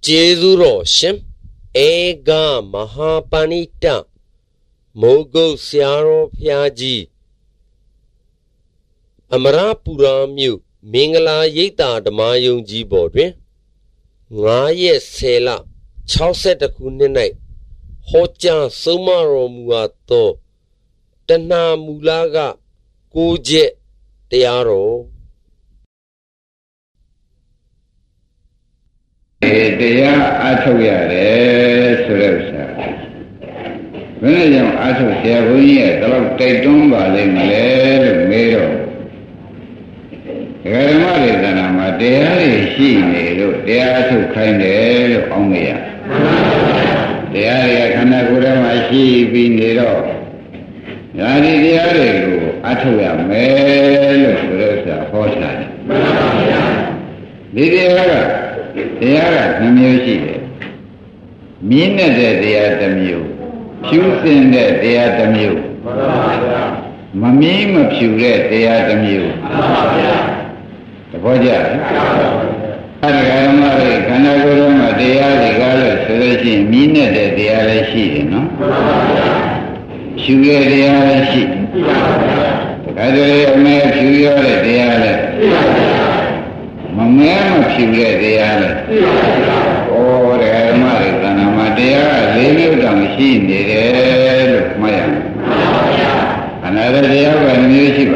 Jezuro Shim Ega Mahapanita Mogo Siaro Piaji Amarapura Mu Mingala Yeta Damayung Jibodwe Ngaye Sela Chauset Kuninai Hocha Somaro Muato Tana Mulaga Kuje Tearo Deya Atoyare Surabsa. When I am Atosia, the Taitumba, the Malay, Mero. Garamari Danama, they are she, they are too kind of Omia. They are Kanagura, she be Nero. Yadi, they are Atoya, Mel, Surabsa, Horsan. They are the music. Mean that they are the mute. Choosing that they are the mute. Mammy of you that they are the mute. The Boja Aramari, Kanagurama, they are the Gala, so that she mean that they are a sheet, no? Sugar, they are a sheet. The other may have you that they are. Mamma Sugar, they are. Oh, the Aramari, they are living on the machine, they are Maya. Another day of a music.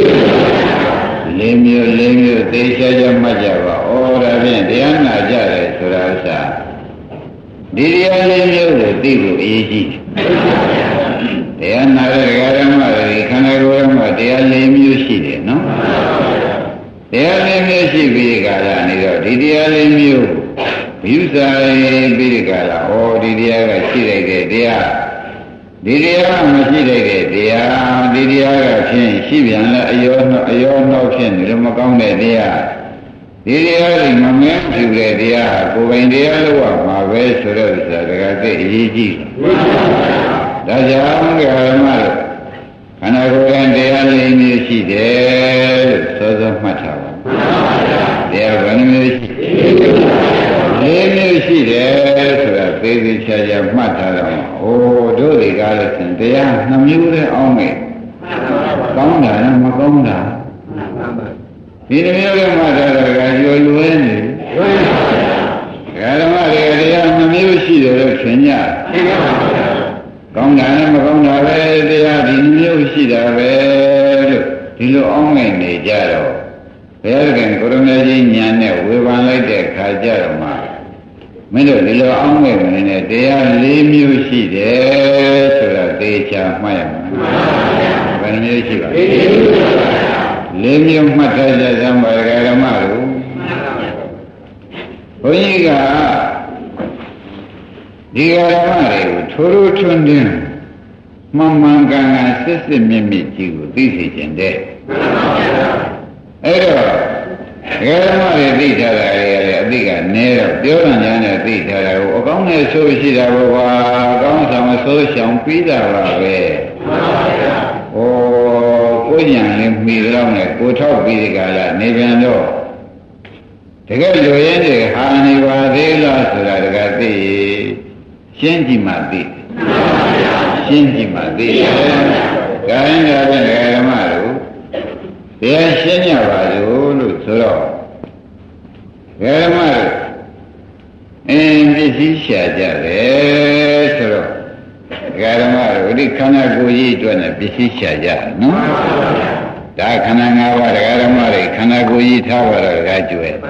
Lemio, they say Majava, or they are not just Surasa. Did you Lemio, the Tigo, easy? They are not a Garamari, Kanagurama, they are Lemio, no? They are Lemio, Bigala, did you Lemio? You say Bigala, or did you ever see they are? Did you ever see they are? Did you ever change? She be your notion, Lumacon, they are. Did you ever moment to get the air? Go in the other one, my way to the easy. That's young Garamari. And I go and they are laying you see there, so the matter. They are running you laying you see there, so that baby charge matter. Oh, do they got it and they are no music only. Conda, Maconda. In the middle of matter, you're winning. Garamari, they are no music, Kenya. Conda, they are in music, you only need Jaro. There can Kurumajin Yana, we want like the Kajarama. Middle, little only minute, they are lame music there, so that they shall my when music. Lame you Mataja Zambaramaru. Oiga, Digaramari, Turu Tundin. Mamma Ganga says Mimi, this is in there. Garamari did a bigger nail, Bioran did a Gona so she gone some social Peter. Oh, William, me long, go talk with the gala, never know. The girl you ended, honey, was they lost that the Shinji Madi. Shinji Madi. Garamaru. They are Shenya Vadu, Suro. Garamaru. And this is Shaja, Suro. Garamaru, the Kanaguji to an Bishishaja, no? Dakananga, Garamari, Kanaguji Tower, graduate.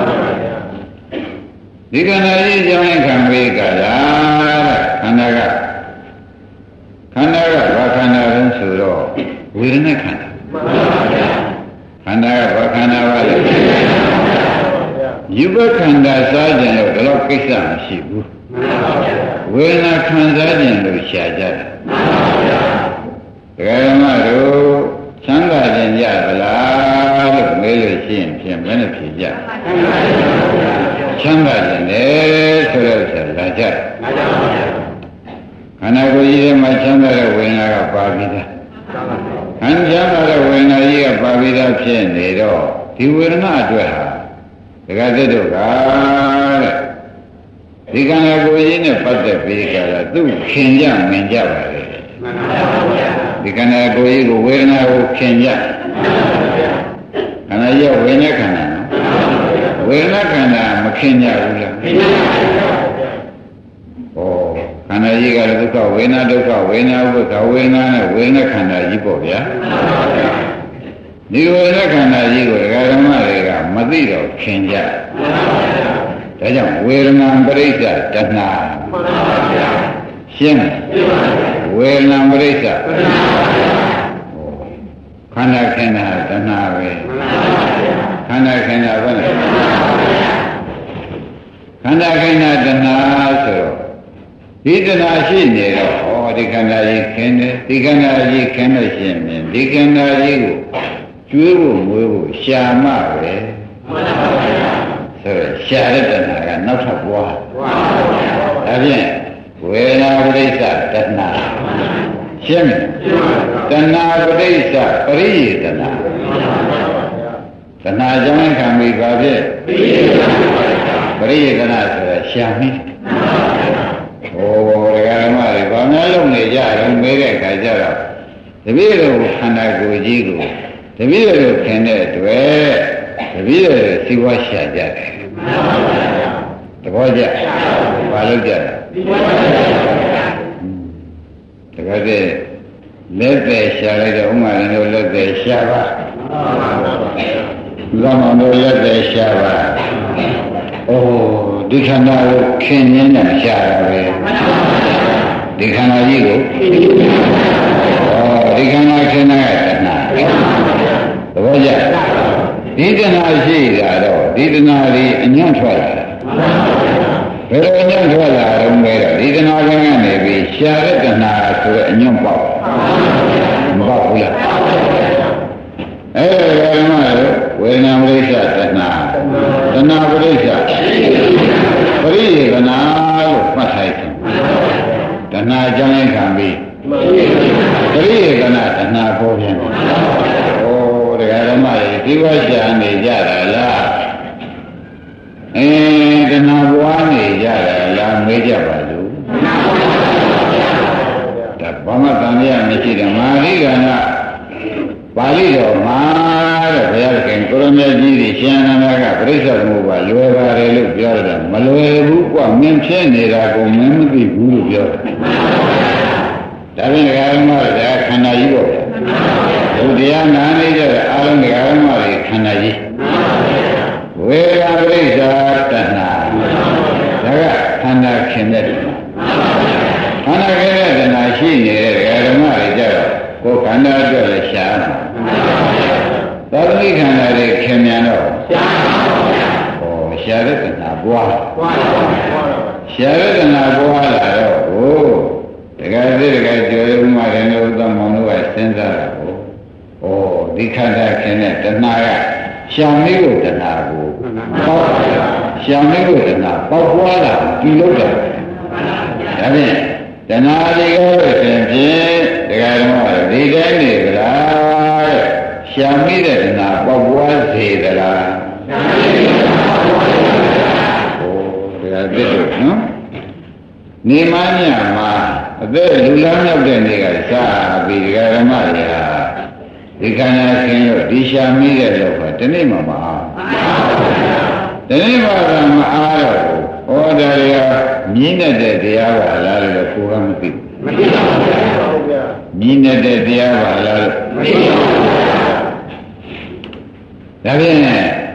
The Kanadi can be Gala, Kanaga, Bakana, and Suro. We're in a Kana. Kanaga, Bakana, Yubakanda Sergeant of the Lokisan Shibu. We're not Kanzadian of Shaja. Garamaru, Changajan Yabala, Mele Shin, benefit Yab. Changajan, Surasa, Raja. And I go either my Changa when I got Babida. And Changa when I hear Babida Chen, they do. He will not do her. The Gazedo, ဒီခန္ဓာကိုယ်ကြီးနဲ့ပတ်သက်ပြီးကြတာသူခင်ကြမင်ကြပါလေဒီခန္ဓာကိုယ်ကြီးကိုဝေဒနာကိုခင်ကြခန္ဓာကြီးဝေဒနာခန္ဓာနော်ဝေဒနာခန္ဓာမခင်ကြဘူးလားခင်ကြပါဘူးဩခန္ဓာကြီးကဒုက္ခဝေဒနာဒုက္ခဝေဒနာဥပ္ပခဝေဒနာနဲ့ဝေဒနာခန္ဓာကြီးပေါ့ဗျာဒီဝေဒနာခန္ဓာကြီးကိုဒကာဓမ္မတွေကမသိတော့ခင်ကြဒါကြောင့်ဝေဒနာပရိစ္ဆတဏှာရှင်းဝေဒနာပရိစ္ဆခန္ဓာခန္ဓာတဏှာပဲခန္ဓာခန္ဓာပဲခန္ဓာခန္ဓာတဏှာဆိုတော့ဒီတဏှာရှိနေတော့ဩဒီခန္ဓာကြီးခင်းတယ်ဒီခန္ဓာကြီးခင်းလို့ရှိရင်ဒီခန္ဓာကြီးကိုကျွေးဖို့မွေးဖို့ရှာမှပဲဆိုတော့ရှာတဲ့တဏှာကနောက်ထပ်ပွားဒါဖြင့်ဝေဒနာပရိစ္ဆတဏှာရှင်းမယ်တဏှာပရိစ္ဆပရိယေတဏှာတဏှာကြောင့်ခံပြီးပါဖြင့်ပရိယေတဏှာဆိုတာရှာမိဟိုဒကာဓမ္မတွေဘာများလုပ်နေကြတော့မေးတဲ့အခါကျတော့တပည့်တော်ခန္ဓာကိုယ်ကြီးကိုတပည့်တော်ခင်တဲ့အတွက်တပည့်တော်စီဝါရှာကြတယ်တဘောကြဘာလုပ်ကြလဲတခါတည်းလက်သက်ရှာလိုက်တော့ဥမာလည်းတို့လက်သက်ရှာပါလောမောင်တို့လက်သက်ရှာပါအိုးဒီခန္ဓာကိုခင်ရင်းနဲ့ရှာတာပဲဒီခန္ဓာကြီးကိုဒီခန္ဓာခင်တဲ့တဏှာသဘောကျဒီတဏှာရှိတာတော့ဒီတဏှာကြီးအညံ့ထွက်လာတာဘယ်လိုအညံ့ထွက်လာတော့မဲတော့ဒီတဏှာကနေပြီးရှာတဲ့တဏှာဆိုတဲ့အညံ့ပေါက်မပေါက်ဘူးလားအဲ့ဒါကမှဝေဒနာပရိစ္ဆတဏှာတဏှာပရိစ္ဆပရိယေကနာလို့မှတ်ထားတယ်တဏှာကြောင့်ခံပြီးပရိယေကနာတဏှာပေါ်ပြန်တယ်ဒကာဓမ္မတွေဒီဝရှာနေကြတာလားတဏှာပွားနေကြတာလားမေးကြပါလို့ဒါဘာမှတန်ရမရှိတယ်မာရိကနာပါဠိတော်မှာတဲ့ဘုရားခင်ကိုရမကြီးကြီးရှင်အနန္ဒာကပြိဿသမုပ္ပါလွယ်ပါတယ်လို့ပြောတယ်မလွယ်ဘူးကွမင်းဖြစ်နေတာကိုမင်းမသိဘူးလို့ပြောတယ်ဒါဖြင့်ဒကာဓမ္မတွေခန္ဓာကြီးပေါ့ဘုရားနာနေကြတဲ့အာရုံဒကာဓမ္မတွေခန္ဓာကြီးဝေဒနာပရိစ္ဆာတဏှာဒါကခန္ဓာခင်တဲ့ခန္ဓာခင်တဲ့တဏှာရှိနေတဲ့ဒကာဓမ္မတွေကြတော့ကိုယ်ခန္ဓာအတွက်လည်းရှားမှာသောတိခန္ဓာတွေခင်မြန်တော့ရှားပါဘူး။ရှားတဲ့တဏှာပွားရှားတဲ့တဏှာပွားလာတော့ဟိုဒကာသေးဒကာကျော်ရုံမှလည်းဥဒ္ဓမောင်တို့ကစဉ်းစားတာကိုဒီခန္ဓာခင်တဲ့တဏှာကရှာမိကိုတဏှာကိုပေါက်ရှာမိကိုတဏှာပေါက်ပွားတာဒီလို့တယ်ဒါဖြင့်တဏှာတွေကတော့ဖြင့်ဒကာဓမ္မတွေဒီတိုင်းနေကြလားတဲ့ရှာမိတဲ့တဏှာပေါက်ပွားစေသလားရှာမိတဲ့တဏှာပေါက်ပွားစေသလားဒကာသစ်တို့နော်နေမညမှာအသက်လူလမ်းမြောက်တဲ့နေ့ကစားပြီးဒကာဓမ္မတွေဟာဒီခန္ဓာခင်လို့ဒီရှာမိတဲ့လောကတနေ့မှမအားတနေ့မှမအားတော့ဟောဒါတွေကမြင်းတဲ့တရားပါလားလို့ကိုယ်ကမသိဘူးမသိပါဘူးဗျာမြင်းတဲ့တရားပါလားလို့မသိပါဘူးဒါဖြင့်ဓမ္မ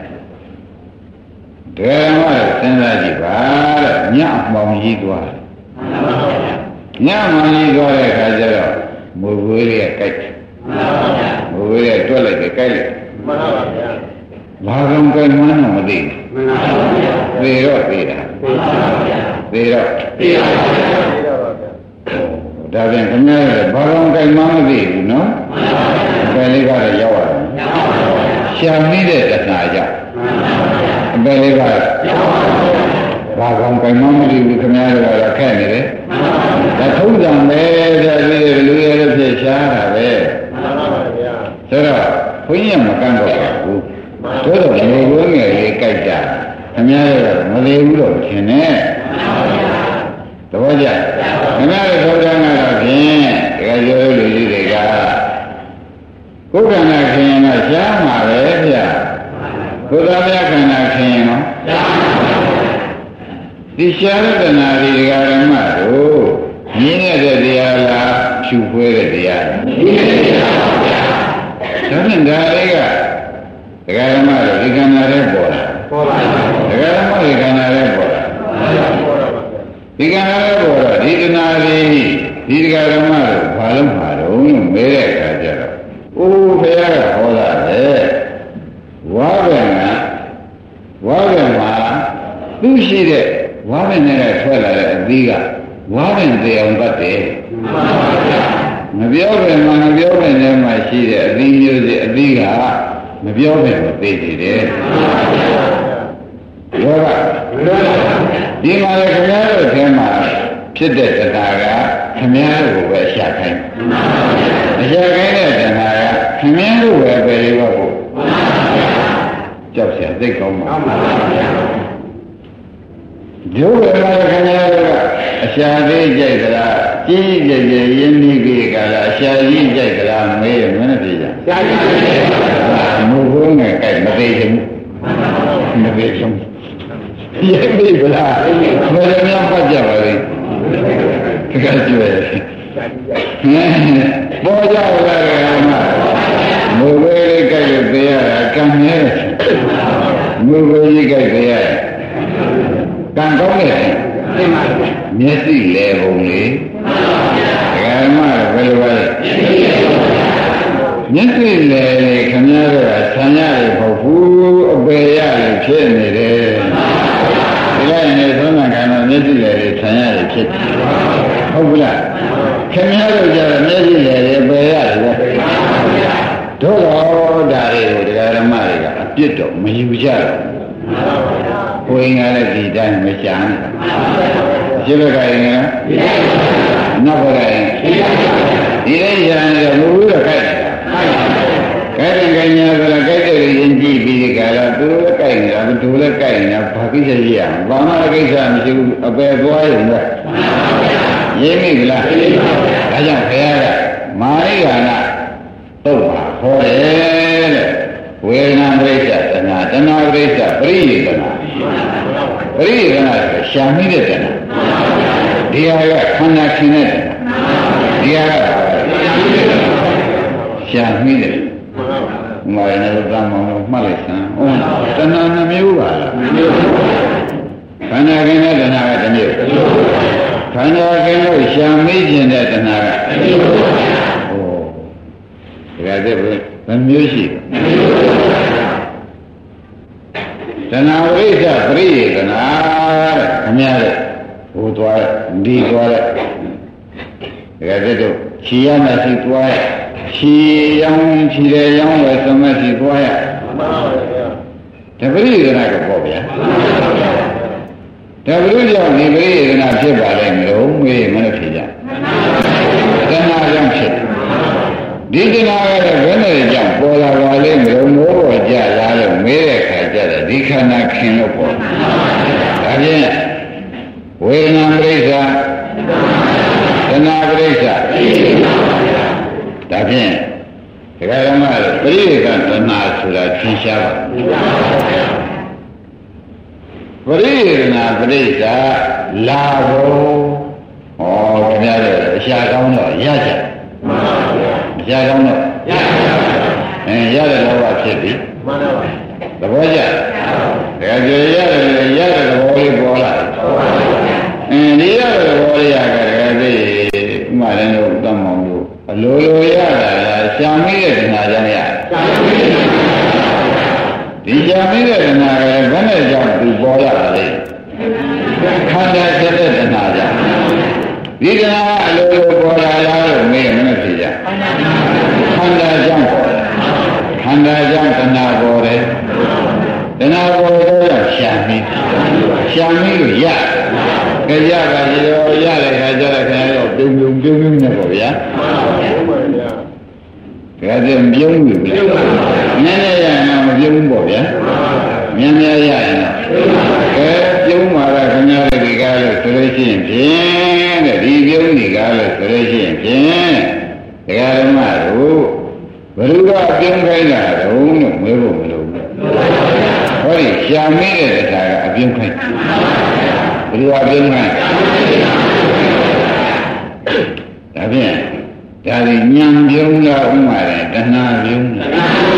စဉ်းစားကြည့်ပါတဲ့ညမှောင်ကြီးသွားညမှောင်ကြီးသွားတဲ့အခါကျတော့မူဝေးတွေကကြိုက်တယ်ဘုရားတွက်လိုက်တယ်ကြိုက်လိုက်မှန်ပါဗျာဘာကောင်ကြိုက်မှန်းတော့မသိဘူးမှန်ပါဗျာသေတော့သေတာမှန်ပါဗျာသေတော့သေပါဗျာဒါပြန်ခင်ဗျားလည်းဘာကောင်ကြိုက်မှန်းမသိဘူးနော်မှန်ပါဗျာအပယ်လေးကတော့ရောက်ရတယ်မှန်ပါဗျာရှာမိတဲ့တဏှာကြောင့်မှန်ပါဗျာအပယ်လေးကရောက်ပါဘာကောင်ကြိုက်မှန်းမသိဘူးခင်ဗျားတို့ကတော့ခက်နေတယ်မှန်ပါဗျာဒါထုံးစံပဲဒါလူရတဲ့ဖြစ်ရှားတာပဲဆိုတော့ဘုန်းကြီးကမကန့်တော့ပါဘူးတို့တော့ငယ်ငယ်လေးကြိုက်တာခင်ဗျားတို့ကမသေးဘူးတော့ထင်နဲ့သဘောကျခင်ဗျားတို့သောတာကတော့ဖြင့်တကယ်ပြောလို့လူကြီးတွေကကိုယ်ခန္ဓာခင်ရင်တော့ရှားမှာပဲဗျာကိုယ်သားများခန္ဓာခင်ရင်တော့ဒီရှားတဲ့တဏှာဒီဓမ္မတို့မြင်ရတဲ့တရားလားဖြူဖွေးတဲ့တရားလားမြင်တဲ့တရားပါဗျာဒါဖြင့်ဒါတွေကဓမ္မတို့ဒီခန္ဓာတွေပေါ်လာပေါ်ပါဘူးဓမ္မဒီခန္ဓာတွေပေါ်လာဒီခန္ဓာတွေပေါ်တော့ဒီတဏှာတွေဒီဓမ္မတို့ဘာလို့မှာတော့လို့မဲတဲ့အခါကျတော့အိုးဘုရားကဟောတာလေဝါဘယ်မှာသူရှိတဲ့ဝါဘယ်နဲ့ထွက်လာတဲ့အသီးကဝါဘယ်တရားပတ်တယ်မပြောဘယ်မှာမပြောဘယ်နဲ့မှရှိတဲ့အသီးမျိုးစီအသီးကမပြောဘယ်မှာသိနေတယ်ယောဂဒီမှာလေခင်ဗျားတို့ထဲမှာဖြစ်တဲ့တရားကခင်ဗျားတို့ကိုပဲရှာခိုင်းအရှာခိုင်းတဲ့တရားကခင်ဗျားတို့ပဲပဲလေးပါဖို့ကြောက်เสียသိကောင်းပါဒုဝေမာခင်ဗျားတို့ကအရှာသေးကြိုက်သလားကြီးကြည်ကြည်ရင်းနှီးကြီးကလားအရှာကြီးကြိုက်သလားမေးရမင်းပြေကြရှာကြီးမဟုတ်ဘူးနဲ့ကြိုက်မသေးချင်ဘူးမသေးချင်ရင်းနှီးကလားဘယ်လိုများပတ်ကြပါလဲတကယ်ကြွယ်ပေါ်ကြလာတယ်မှာမူဝေးလေးကြိုက်လို့ပေးရတာကံနေမူဝေးကြီးကြိုက်ပေးရကံကောင်းတယ်မျက်စိလဲပုံလေဓမ္မဘယ်လိုပါလဲမျက်စိလဲခင်ဗျားတို့ကဆံရတယ်မဟုတ်ဘူးအပေရတယ်ဖြစ်နေတယ်ဒီလိုက်နေသုံးနာကံတော့မျက်စိလဲဆံရတယ်ဖြစ်ဟုတ်ဘူးလားခင်ဗျားတို့ကြတော့မျက်စိလဲပေရတယ်ပဲတို့တော့ဒါတွေကိုဓမ္မတွေကအပြစ်တော့မယူကြတော့ကိုယ်ငါလည်းဒီတိုင်းမရှားနဲ့ရှိဘက်ကရင်ကနောက်ဘက်ကရင်ဒီတိုင်းရှားနေတော့ဘူးတော့ခိုက်တယ်ခိုက်တယ်ခိုက်ညာဆိုတော့ခိုက်တယ်ရင်ကြည့်ပြီးဒီကလာသူလည်းခိုက်နေတာသူလည်းခိုက်နေတာဘာကိစ္စကြီးရအောင်ဘာမှကိစ္စမရှိဘူးအပယ်သွားရုံပဲရင်းမိကလားဒါကြောင့်ခရကမာရိကာနာတော့ပါဟောတယ်တဲ့ဝေဒနာပရိစ္ဆတဏှာတဏှာပရိစ္ဆပရိယေတနာပရိယေတနာဆိုရှာမိတဲ့တဏှာဒီဟာကခန္ဓာခင်တဲ့တဏှာဒီဟာကရှာမိတဲ့မာရဏသမောမှတ်လိုက်စမ်းတဏှာနှမျိုးပါလားခန္ဓာခင်တဲ့တဏှာကတစ်မျိုးခန္ဓာခင်လို့ရှာမိခြင်းတဲ့တဏှာကတစ်မျိုးဒါကြတဲ့ဘယ်မျိုးရှိတဏှာဝိဇ္ဇပရိယေကနာတဲ့ခင်ဗျားတဲ့ဟိုသွားတဲ့ဒီသွားတဲ့ဒါကြတဲ့ခြေရမရှိသွားရခြေရောင်းခြေရရောင်းဝယ်သမတ်ရှိသွားရတပရိယေကနာကပေါ့ဗျာတပရိကြောင့်ဒီပရိယေကနာဖြစ်ပါလိမ့်မလို့မေးမလို့ဖြစ်ကြတဏှာကြောင့်ဖြစ်ဒီတဏှာကလည်းဘယ်နဲ့ကြောင့်ပေါ်လာပါလိမ့်မလို့မိုးပေါ်ကြလာလို့မေးတဲ့ခါကျတော့ဒီခန္ဓာခင်လို့ပေါ်ဒါဖြင့်ဝေဒနာပရိစ္ဆာတဏှာပရိစ္ဆာဒါဖြင့်ဒကာရမတို့ပရိယေကတဏှာဆိုတာသင်ရှားပါပရိယေကနာပရိစ္ဆာလာဖို့ဩခင်ဗျားတို့အရှာကောင်းတော့ရကြရကောင်းတော့ရတဲ့လောဘဖြစ်ပြီသဘောကျတကယ်ကြရတဲ့သဘောလေးပေါ်လာဒီရတဲ့သဘောလေးရကတကယ်သိဥမာလည်းတော့တတ်မောင်လို့အလိုလိုရတာလားရှာမိတဲ့တဏှာကြောင့်ရဒီရှာမိတဲ့တဏှာကဘယ်နဲ့ကြောင့်သူပေါ်ရတာလဲခန္ဓာဖြစ်တဲ့တဏှာကြောင့်ဒီတဏှာအလိုလိုပေါ်လာလားလို့မေးရင်မနဲ့ဖြစ်ကြခန္ဓာကြောင့်ပေါ်တယ်ခန္ဓာကြောင့်တဏှာပေါ်တယ်တဏှာပေါ်တော့ရှာမိလို့ရကြကြပါစီတော့ရတဲ့ခါကျတော့ခင်ဗျားတို့ပြုံနဲ့ပေါ့ဗျာဒါကြပြုံးပြီဗျာနည်းနည်းရရင်တော့မပြုံးပေါ့ဗျာများများရရင်တော့ပြုံးမှာကခင်ဗျားတို့ဒီကားလို့လို့ရှိရင်ဖြင့်တဲ့ဒီပြုံးကြီးကားလို့ဆိုလို့ရှိရင်ဖြင့်ဒကာဓမ္မတို့ဘယ်သူကပြုံးခိုင်းတာတုံးလို့မေးဖို့မလိုဘူးဟောဒီရှာမိတဲ့တရားကအပြုံးခိုင်းဘယ်သူကပြုံးခိုင်းဒါဖြင့်ဒါဒီညံပြုံးလားဥမာတယ်တဏှာပြုံးလား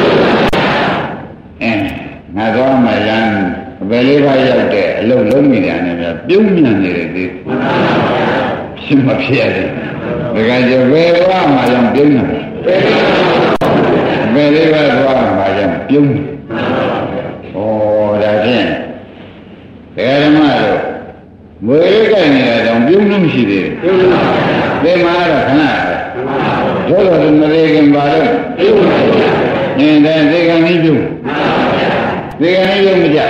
ငါတော့မှလမ်းဘယ်လေးပါးရောက်တဲ့အလုပ်လုံးမိတယ်နဲ့ပြပြုံးမြန်နေတယ်ဒီဖြစ်မဖြစ်ရတယ်ဒါကကြဘယ်တော့မှရောက်ပြုံးနေဘယ်လေးပါးတော့မှရောက်ပြုံးနေဩဒါဖြင့်ဘယ်ဓမ္မတော့မွေးကြိုင်နေတာတောင်ပြုံးလို့မရှိသေးဘူးဒီမှာတော့ခဏတို့တော်မလေးခင်ပါတော့နေတဲ့ဒီကနေ့ပြုံးဒီကနေ့ပြုံးမကြ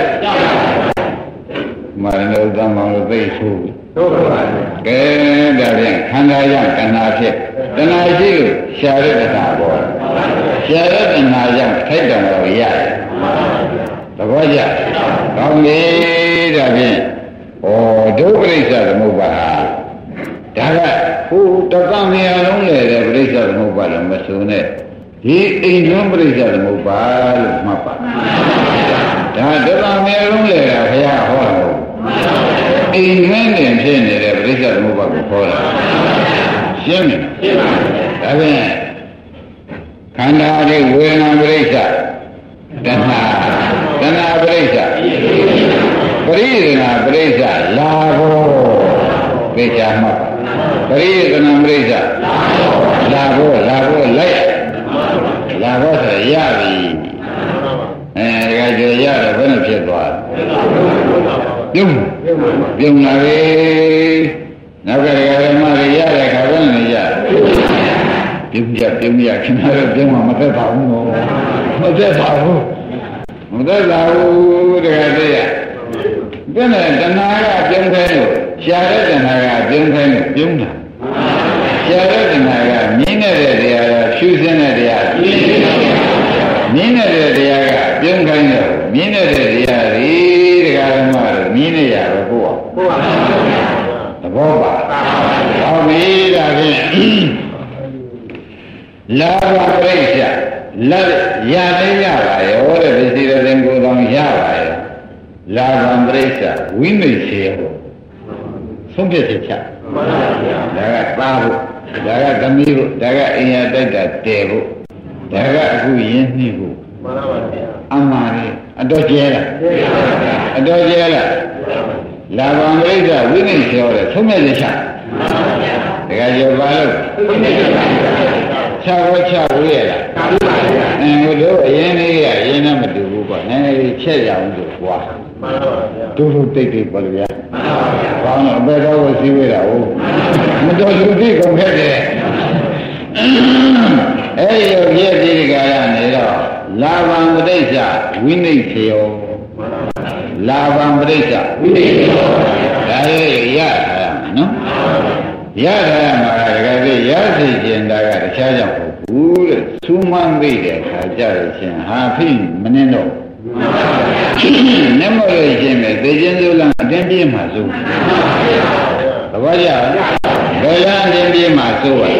မာရဏဥဒ္ဓမောင်လို့သိဆိုးဟုတ်ပါဘူးကဲဒါဖြင့်ခန္ဓာကြောင့်တဏှာဖြစ်တဏှာရှိလို့ရှာရတဲ့တဏှာပေါ်ရှာရတဲ့တဏှာကြောင့်ထိုက်တယ်လို့ရတယ်သဘောကျကောင်းပြီဒါဖြင့်ဒုပရိစ္ဆသမုပ္ပါဒါကဟိုတက္ကမယလုံးလေတဲ့ပရိစ္ဆသမုပ္ပါလို့မဆိုနဲ့ဒီအိမ်တွင်းပရိစ္ဆသမုပ္ပါလို့မှတ်ပါဒါတက္ကမယလုံးလေတာဘုရားဟောတယ်အိမ်တွင်းတင်ဖြစ်နေတဲ့ပရိစ္ဆသမုပ္ပါကိုခေါ်တာရှင်းပြီရှင်းပါပြီဒါဖြင့်ခန္ဓာရဲ့ဝေဒနာပရိစ္ဆတဏှာပရိစ္ဆပရိသေနာပရိစ္ဆလာဘောသိချာမှတ်ပရိသေနာပရိစ္ဆလာဘောလိုက်လာဘောဆိုရပြီဒါကြရတော့ဘယ်နဲ့ဖြစ်သွားပြုံးလာပြီနောက်ကဓမ္မတွေရတဲ့ခါဘယ်နဲ့ရပြုံးရခင်ဗျားတို့ပြုံးမှမသက်ပါဘူးမသက်ပါဘူးတခါတည်းရဘယ်နဲ့တဏှာကပြုံးခဲလို့ရှားတဲ့တဏှာကပြုံးခဲလို့ပြုံးတာရှားတဲ့တဏှာကမြင်းတဲ့တရားကဖြူစင်းတဲ့တရားမြင်းတဲ့တရားကပြုံးခိုင်းတယ်မြင်းတဲ့တရားဒီတရားဓမ္မတို့မြင်းနေရတော့ကိုယ့်ဟာသဘောပါဟောပြီဒါဖြင့်လာဘပရိစ္ဆလက်ရသေးရပါရောတဲ့ပစ္စည်းတဲ့ကိုယ်တော်ရပါရဲ့လာဘပရိစ္ဆဝိမိတ်စေရောဆုံးဖြတ်ချက်ချဒါကသားဖို့ဒါကသမီးဖို့ဒါကအိမ်ရတိုက်တာတဲဖို့ဒါကအခုရင်းနှီးဖို့မှန်ပါပါဗျာအမှားလေအတော်ကျဲလားအတော်ကျဲလားလာဘပရိစ္ဆဝိမိတ်စေရောတဲ့ဆုံးဖြတ်ချက်ချဒါကကြောပါလို့ချဝဝေးရလားဟိုတို့အရင်လေးကရင်းနဲ့မတူဘူးပေါ့နည်းနည်းလေးချက်ရအောင်ဆိုကွာမှန်ပါဗျာတို့တိတ်ပါဗျာမှန်ပါဗျာဘာလို့အပေတော်ကိုစီးဝေးတာဟုတ်မတော်သူသိကုန်ခဲ့တယ်အဲ့ဒီလိုပြည့်စည်ကြရနေတော့လာဘံပဋိစ္စဝိနိတ်ခေယောလာဘံပဋိစ္စဝိနိတ်ခေယောဒါလေးရထားရမယ်နော်ရထားရမှာတကယ်လို့ရစီခြင်းတာကတခြားကြောင့်ဘူးတဲ့သူမှန်းသိတဲ့အခါကြလို့ရှင်ဟာဖိမနှင်းတော့နမလို့ရှင်ပဲသိချင်းစိုးလားအတင်းပြေးမှာစိုးသဘောကျဘယ်လားအတင်းပြေးမှာစိုးပါ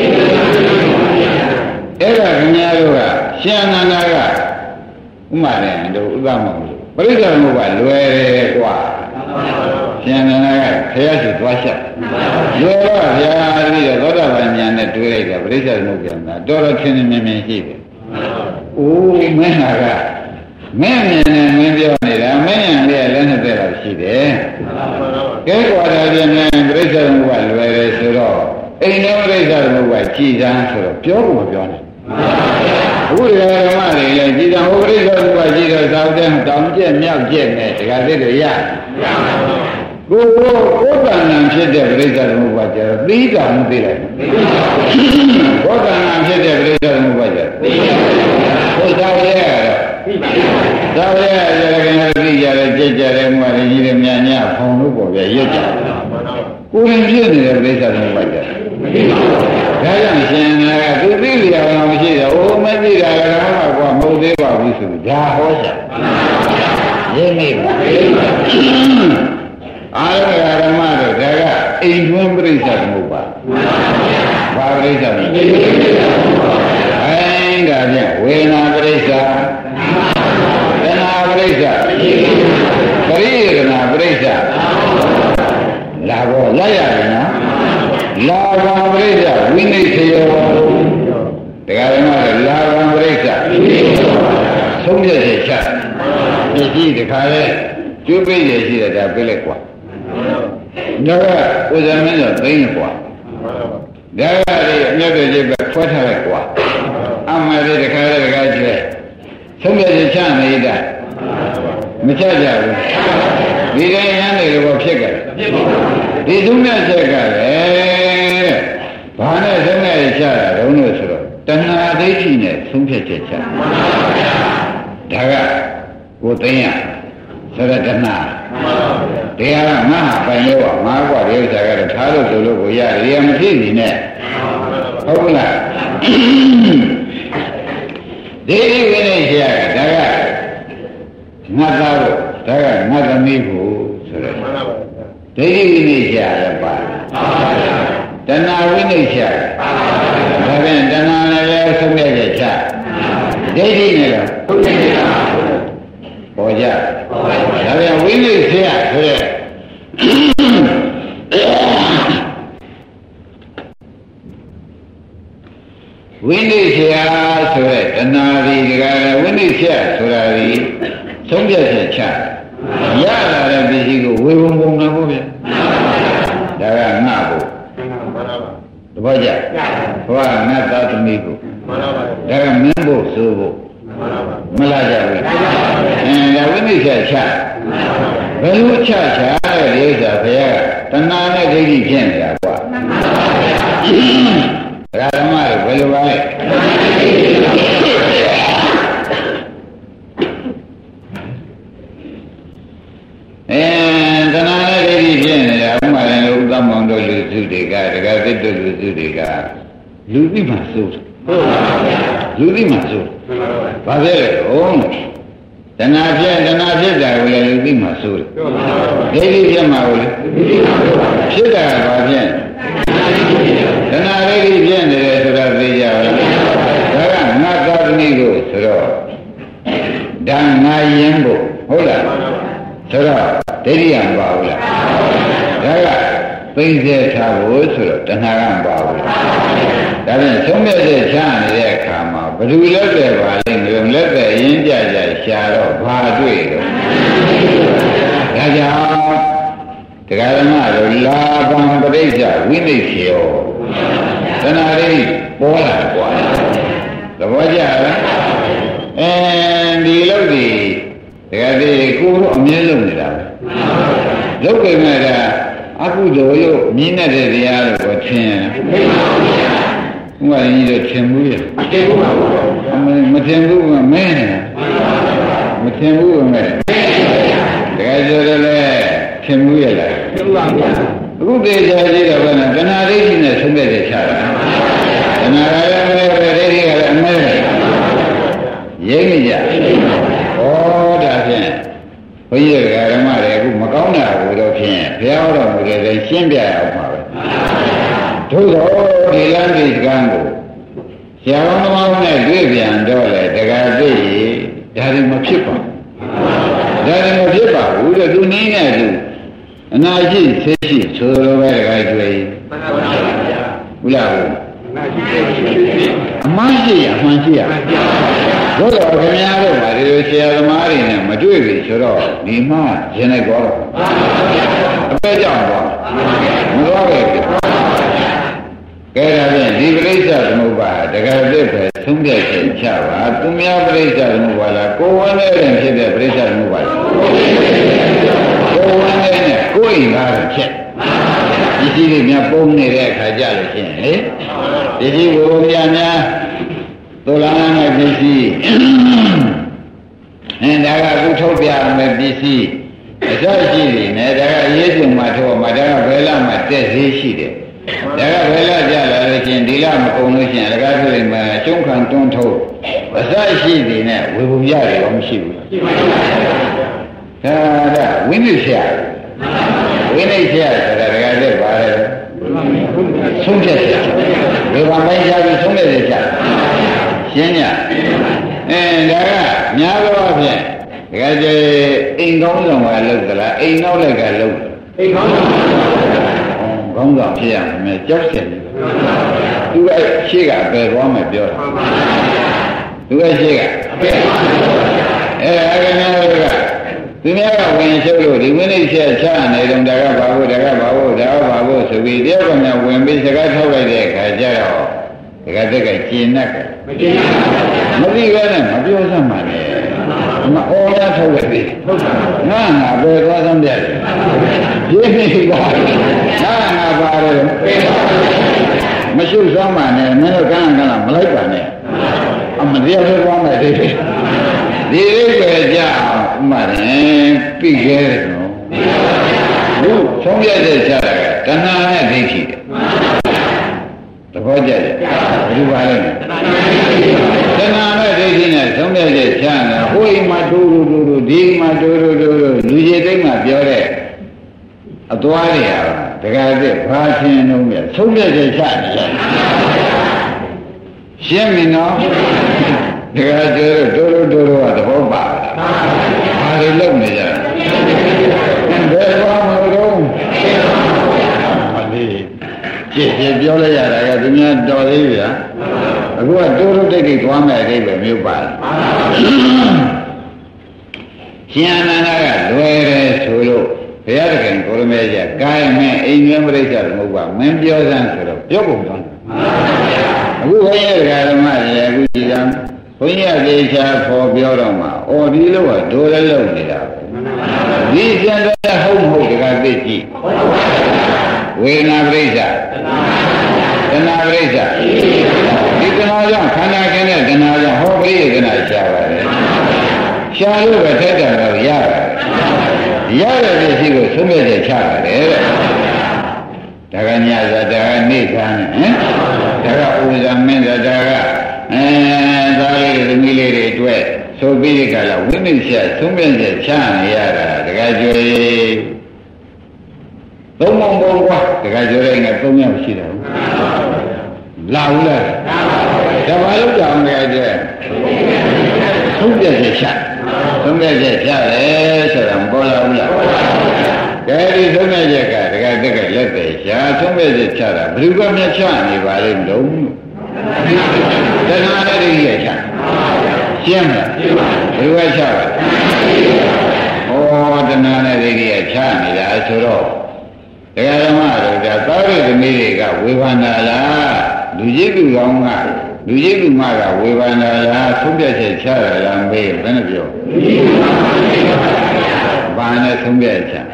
အဲ့ဒါခင်ဗျားတို့ကရှင်အနန္ဒာကဥမာတယ်တို့ဥပမောပရိစ္ဆေသမုပ္ပါလွယ်တယ်ကွာရှင်အနန္ဒာကခရရှိသွားချက်လွယ်တော့ဗျာပြီးတော့သောတာပန်ဉာဏ်နဲ့တွေ့လိုက်တာပရိစ္ဆေသမုပ္ပါတော်တော်ချင်းမြင်မြင်ရှိတယ်။အိုးမင်းကမင်းမြင်နေမင်းပြောနေတာမင်းဉာဏ်လေးလည်းနှစ်သက်လောက်ရှိတယ်။ကဲကွာတယ်ပြင်နေပရိစ္ဆေသမုပ္ပါလွယ်တယ်ဆိုတော့အိမ်တော်ပရိစ္ဆေသမုပ္ပါကြည်စမ်းဆိုတော့ပြောဖို့မပြောနဲ့။အခုဒီဓမ္မတွေလည်းကြည်စမ်းဟိုပရိစ္ဆေသမုပ္ပါကြည်တော့သာတဲ့တောင်ကျက်မြောက်ကျက်နဲ့ဒီကလေးတွေရ။ကိုယ်ကံဉာဏ်ဖြစ်တဲ့ပရိစ္ဆေသမုပ္ပါကျတော့သီးတော်မသိလိုက်ဘူး။ဘောကံဉာဏ်ဖြစ်တဲ့ပရိစ္ဆေသမုပ္ပါကျတော့သီးတော်ဘုရားရဲ့တော့သာဝရရခင်သိကြတယ်ကြည်ကြတယ်မှာလည်းကြီးတယ်များများဖောင်လို့ပေါ့ဗျာရွတ်ကြကိုယ်ရင်ဖြစ်နေတဲ့ပရိစ္ဆေသမုပ္ပါကျတော့ဒါကြောင့်ရှင်နာကသူသိကြရအောင်မရှိတော့အိုးမသိတာကတော့ကွာမဟုတ်သေးပါဘူးဆိုဒါဟောချာရင်းနေပါအားရဓမ္မတို့ဒါကအိမ်တွင်းပြိဿသမုပ္ပါဘာပြိဿလဲအဲဒါဖြင့်ဝေဒနာပြိဿတဏှာပြိဿပရိယေဒနာပြိဿလာဘောလိုက်ရတယ်နော်လာဘာပြိဿဝိနိစ္စယောတရားဓမ္မကလာဘာပြိဿဆုံးဖြတ်ချက်ချပစ္စည်းတခါလဲကျိုးပိတ်ရရှိတယ်ဒါပြလိုက်ကွာနောကဥဇာမင်းတော့သိနေကွာဒါကလေအမြတ်တွေပဲဖွက်ထားလိုက်ကွာအမှန်တည်းတခါလဲတခါကျွဲဆုံးဖြတ်ချက်ချနေတာမချကြဘူးဒီတိုင်းရမ်းနေလို့ဖြစ်ကြတယ်ဒီသုံးမြတ်ချက်ကလည်းဘာနဲ့သုံးမြတ်ချတာတုံးလို့ဆိုတော့တဏှာဒိဋ္ဌိနဲ့သုံးဖြတ်ချက်ချဒါကကိုသိရဆိုတော့တဏှာတရားကငါပိုင်လို့ငါกว่าဒီဥစ္စာကတော့ထားလို့ဆိုလို့ကိုရတယ်ရမဖြစ်နေနဲ့ဟုတ်လားဒီဝိနည်းရှာဒါကငါသားလို့ဒါကငါသမီးကိုဆိုတော့ဒိဋ္ဌိဝိနည်းရှာလည်းပါတဏှာဝိနည်းရှာဒါဖြင့်တဏှာနဲ့လည်းဆုံးဖြတ်ချက်ချဒိဋ္ဌိနဲ့တော့ပေါ်ကြဒါပြန်ဝိနည်းဆရာဆိုရဲဝိနည်းဆရာဆိုရဲတဏှာဒီကလည်းဝိနည်းဆရာဆိုတာဒီဆုံးဖြတ်ချက်ချရလာတဲ့ပစ္စည်းကိုဝေဘုံပုံနာဖို့ဗျဒါကငါ့ကိုတပည့်ကြဘုရားငါသားသမီးကိုဒါကမင်းဖို့ဆိုဖို့မလာကြဘူးဒါဝိနည်းဆရာချဘယ်လိုချချတဲ့ဒီဥစ္စာဘုရားတဏှာနဲ့ဒိဋ္ဌိဖြစ်နေတာကွာဓမ္မတွေဘယ်လိုပါလဲတဏှာနဲ့ဒိဋ္ဌိဖြစ်နေတာဥမာလည်းဥပ္ပမောင်တို့လူစုတွေကဒကာသစ်တို့လူစုတွေကလူသိမှစိုးလူသိမှစိုးဘာဖြစ်လဲဟုတ်တဏှာဖြစ်တာကိုလည်းလူသိမှစိုးတယ်ဒိဋ္ဌိဖြစ်မှာကိုလည်းဖြစ်တာကဘာဖြစ်တဏှာဒိဋ္ဌိဖြစ်နေတယ်ဆိုတော့သိကြပါလားဒါကငါသာသမီကိုဆိုတော့ဒါငါရင်ဖို့ဟုတ်လားဆိုတော့ဒိဋ္ဌိကမပါဘူးလားဒါကသိစေထားဖို့ဆိုတော့တဏှာကမပါဘူးဒါဖြင့်သုံးမြတ်တဲ့ချမ်းနေတဲ့အခါမှာဘယ်သူလက်ပဲပါလိမ့်မယ်လက်ပဲရင်းကြကြရှာတော့ဘာတွေ့တော့ဒါကြောင့်တရားဓမ္မတို့လာပံပရိစ္ဆဝိနိစ္စယောတဏှာရိပေါ်လာကွာသဘောကျလားဒီလောက်ဒီတရားသေးကိုယ်တော့အမြဲလုံးနေတာပဲလုပ်ပေမဲ့အကုသိုလ်လို့မြင်တဲ့တရားကိုထင်ဥပမာကြီးတော့ထင်ဘူးရမထင်ဘူးကမဲနေတာမထင်ဘူးကမဲတရားဆိုတော့လေထင်ဘူးရလားအခုသေချာကြည့်တော့ဘယ်နဲ့တဏှာဒိဋ္ဌိနဲ့ဆုံးဖြတ်ချက်ချတာတဏှာကလည်းမဲပဲဒိဋ္ဌိကလည်းအမဲပဲရိပ်နေကြဩဒါဖြင့်ဘုန်းကြီးဓမ္မတွေအခုမကောင်းတာကိုတော့ဖြင့်ဘုရားတော်မူတဲ့တိုင်းရှင်းပြရအောင်ပါပဲသို့သောဒီလမ်းဒီကံကိုဆရာတော်မောင်းနဲ့တွေ့ပြန်တော့လေတကားသိဒါတွေမဖြစ်ပါဘူးဒါတွေမဖြစ်ပါဘူးတဲ့သူနည်းနဲ့သူအနာရှိသိရှိဆိုလိုပဲတကားကျွေးဟုတ်လားအမှန်ရှိရအမှန်ရှိရဘုရားခင်ဗျားတို့ကဒီလိုဆရာသမားတွေနဲ့မတွေ့ပြီဆိုတော့ဒီမှရင်လိုက်သွားတော့အပဲကြောင့်သွားမသွားပဲကဲဒါဖြင့်ဒီပရိစ္ဆေသမုပ္ပါဒကာသစ်ပဲသုံးပြချက်ချပါသူများပရိစ္ဆေသမုပ္ပါလားကိုယ်ဝန်းတဲ့ရင်ဖြစ်တဲ့ပရိစ္ဆေသမုပ္ပါလားကိုယ်ဝန်းတဲ့နဲ့ကိုယ်အိမ်သားဖြစ်ဒီကြီးတွေများပုံနေတဲ့အခါကြလို့ရှိရင်လေဒီကြီးဘုရားများသုလာနဲ့ပစ္စည်းဒါကအခုထုတ်ပြမယ်ပစ္စည်းအစရှိနေတယ်ဒါကအရေးစုံမှာထုတ်မှာဒါကဘယ်လမှာတက်သေးရှိတယ်ဒါကဘယ်လကြလာလို့ချင်းဒီလမကုန်လို့ချင်းအလကားဆိုရင်မှာကျုံးခံတွန်းထုတ်အစရှိနေနဲ့ဝေဘုံရတယ်ရောမရှိဘူးဒါဝိနည်းဆရာဆိုတာတကယ်လည်းပါတယ်ဆုံးဖြတ်ချက်ဘယ်မှာပိုင်းခြားပြီးဆုံးဖြတ်ချက်ရှင်းညဒါကများသောအားဖြင့်တကယ်ကျေအိမ်ကောင်းဆောင်ကလုပ်သလားအိမ်နောက်လိုက်ကလုပ်အိမ်ကောင်းဆောင်ကောင်းဆောင်ဖြစ်ရမယ်ကြောက်တယ်သူကရှေ့ကပဲသွားမယ်ပြောတာသူကရှေ့ကအပဲအဲ့ဒါကသူများကဝင်ရှုပ်လို့ဒီမိနစ်ချက်ချနေတော့ဒါကဘာလို့ဒါကဘာလို့ဒါကဘာလို့ဆိုပြီးတယောက်ကမှဝင်ပြီးစကားထောက်လိုက်တဲ့အခါကျတော့ဒကာတက်ကကျင်납တယ်မကျင်납မသိပဲနဲ့မပြောစမ်းပါနဲ့မအော်ရထုတ်လိုက်ပြီငါပဲသွားစမ်းပြတယ်ရင်းနေပါငါပါတယ်မရှုပ်စမ်းပါနဲ့မင်းတို့ကန်းလာမလိုက်ပါနဲ့အမတရားပဲသွားမယ်ဒီလေးပဲကြာမှတယ်ပြီးခဲ့တယ်နော်ဘူးဆုံးဖြတ်တဲ့ချတာကတဏှာနဲ့ဒိဋ္ဌိတယ်သဘောကျတယ်ဘယ်လိုပါလဲတဏှာနဲ့ဒိဋ္ဌိနဲ့ဆုံးဖြတ်တဲ့ချတာဟိုအိမ်မှာတူဒီမှာတူလူကြီးတိတ်မှာပြောတဲ့အသွားတွေဟာတကယ်တည်းဘာချင်းလုံးမြဆုံးဖြတ်တဲ့ချတယ်ရှင်းပြီနော်တကယ်ကျတော့တိုးကသဘောပါဘာတွေလုပ်နေကြလဲဘယ်သွားမလို့မလေးကြည့်ပြောလိုက်ရတာကသူများတော်သေးဗျာအခုကတိုးတိတ်သွားမယ်အိဗယ်မျိုးပါရှင်အနန္ဒကလွယ်တယ်ဆိုလို့ဘုရားသခင်ကိုရမေကျကာယမင်းအိမ်ကျွမ်းပြိဿသမုပ္ပါမင်းပြောစမ်းဆိုတော့ပြောကုန်သွားအခုဘုရားဓမ္မတွေအခုကြည်သာဘုန်းကြီးသေချာဖော်ပြောတော့မှအော်ဒီလိုကဒိုးလည်းလုပ်နေတာဒီကျန်တဲ့ဟုတ်မဟုတ်တကသိကြည့်ဝေဒနာပရိစ္ဆာတဏှာပရိစ္ဆာဒီတဏှာကြောင့်ခန္ဓာကင်းတဲ့တဏှာကြောင့်ဟောပိယတဏှာရှားပါတယ်ရှားလို့ပဲထက်တယ်တော့ရပါတယ်ရတဲ့ပစ္စည်းကိုသုံးမဲ့ချက်ချပါတယ်တဲ့ဒါကညဇာဒါကနေသာနဲ့ဒါကဥဇာမင်းဇာဒါကသားလေးတွေသမီးလေးတွေအတွက်ဆိုပြီးဒီကလာဝိနည်းချက်သုံးမဲ့ချက်ချနေရတာတကယ်ကြွေသုံးပုံကွာတကယ်ကြွေက3ယောက်ရှိတယ်လာဘူးလားဒါဘာလို့ကြောင်လဲတဲ့သုံးမဲ့ချက်ချသုံးမဲ့ချက်ချတယ်ဆိုတာမပေါ်လာဘူးလားကဲဒီသုံးမဲ့ချက်ကတကယ်တက်ကလက်ပဲရှားသုံးမဲ့ချက်ချတာဘယ်လိုကမြတ်ချနေပါလိမ့်မလို့တဏှာနဲ့ဒိဋ္ဌိချရှင်းမလားဘယ်လိုချပါလဲဩတဏှာနဲ့ဒိဋ္ဌိချနေတာဆိုတော့တရားဓမ္မတို့ကသာရိသမီးတွေကဝေဖန်တာလားလူကြီးလူကောင်းကလူကြီးလူမကဝေဖန်တာလားသုံးပြချက်ချတာလားမေးဘယ်နဲ့ပြောဘာနဲ့သုံးပြချက်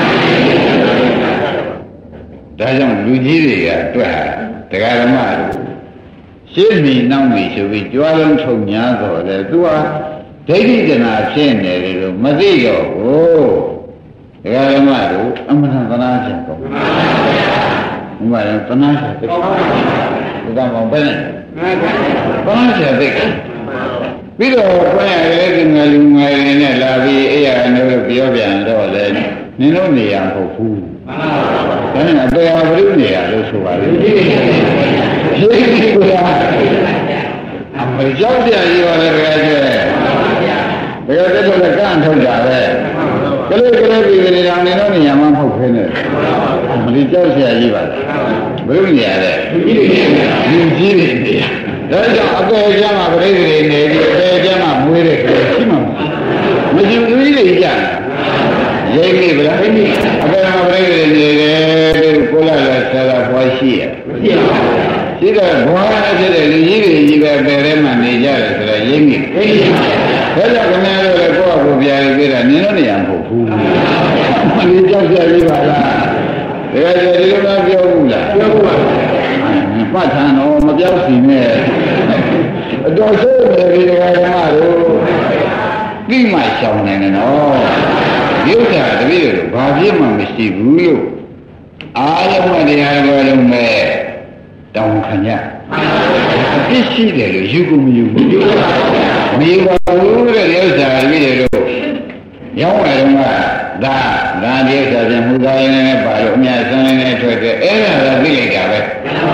ဒါကြောင့်လူကြီးတွေကတွေ့ဟာတရားဓမ္မတို့ရှင်းပြီနောက်ပြီဆိုပြီးကြွားလုံးထုံညာတော့လေသူဟာဒိဋ္ဌိကနာဖြစ်နေတယ်လို့မသိတော့ဘူးဒကာဓမ္မတို့အမှန်သနာချက်ကောင်းဥပမာသနာချက်သိဒါမှမဟုတ်ပဲသနာချက်သိပြီးတော့ဘုရားရဲ့ဒီငယ်လူငယ်တွေနဲ့လာပြီးအဲ့ရအနေနဲ့ပြောပြန်တော့လေနင်တို့နေရမဟုတ်ဘူးဒါနဲ့အပေဟာဘုရားနေရလို့ဆိုပါလေဒီကအမကြောက်ကြရပါလေကြဲတကယ်တော့လည်းကန့်ထုတ်တာပဲကလေးပြည်နေတာနေတော့နေရမှာမဟုတ်ခဲနဲ့မလီကြောက်ကြရပါလားဘယ်လိုနေရလဲလူကြီးတွေနေဒါကြောင့်အပေကျမ်းမှာပြိတ္တိနေပြီးအပေကျမ်းမှာမွေးတဲ့ကလေးရှိမှာမရှိဘူးလူကြီးတွေကြရိပ်နေဗလားအပေမှာပြိတ္တိနေတယ်ကိုလာလာဆရာဘွားရှိရမရှိပါဘူးရှိတော့ဘွားဖြစ်တဲ့လူကြီးတွေကြီးပဲပဲထဲမှာနေကြတယ်ဆိုတော့ရိပ်နေဒါကြောင့်ခင်ဗျားတို့လည်းကိုယ့်အကူပြရပြတာနင်းလို့နေရမဟုတ်ဘူးမလေးကြောက်ကြရပါလားဒါကြဒီလိုမှပြောဘူးလားပြောဘူးပါမှတ်ထားတော့မပြောစီနဲ့အတော်ဆိုးနေပြီဓမ္မတို့ပြီးမှရှောင်နေတယ်နော်ရုပ်ဓာတ်တပည့်တို့ဘာဖြစ်မှမရှိဘူးလို့အားလုံးမတရားတော်လုံးမဲ့တောင်းခံကြပြစ်ရှိတယ်လို့ယူကုန်မယူဘူးမယူပါဘူးတဲ့ဥစ္စာကြီးတွေတို့ရောက်လာတော့ဒါဒီဥစ္စာပြန်မူသားရင်းနဲ့ပါလို့အများဆုံးနဲ့ထွက်တယ်အဲ့ဒါကသိလိုက်တာပဲ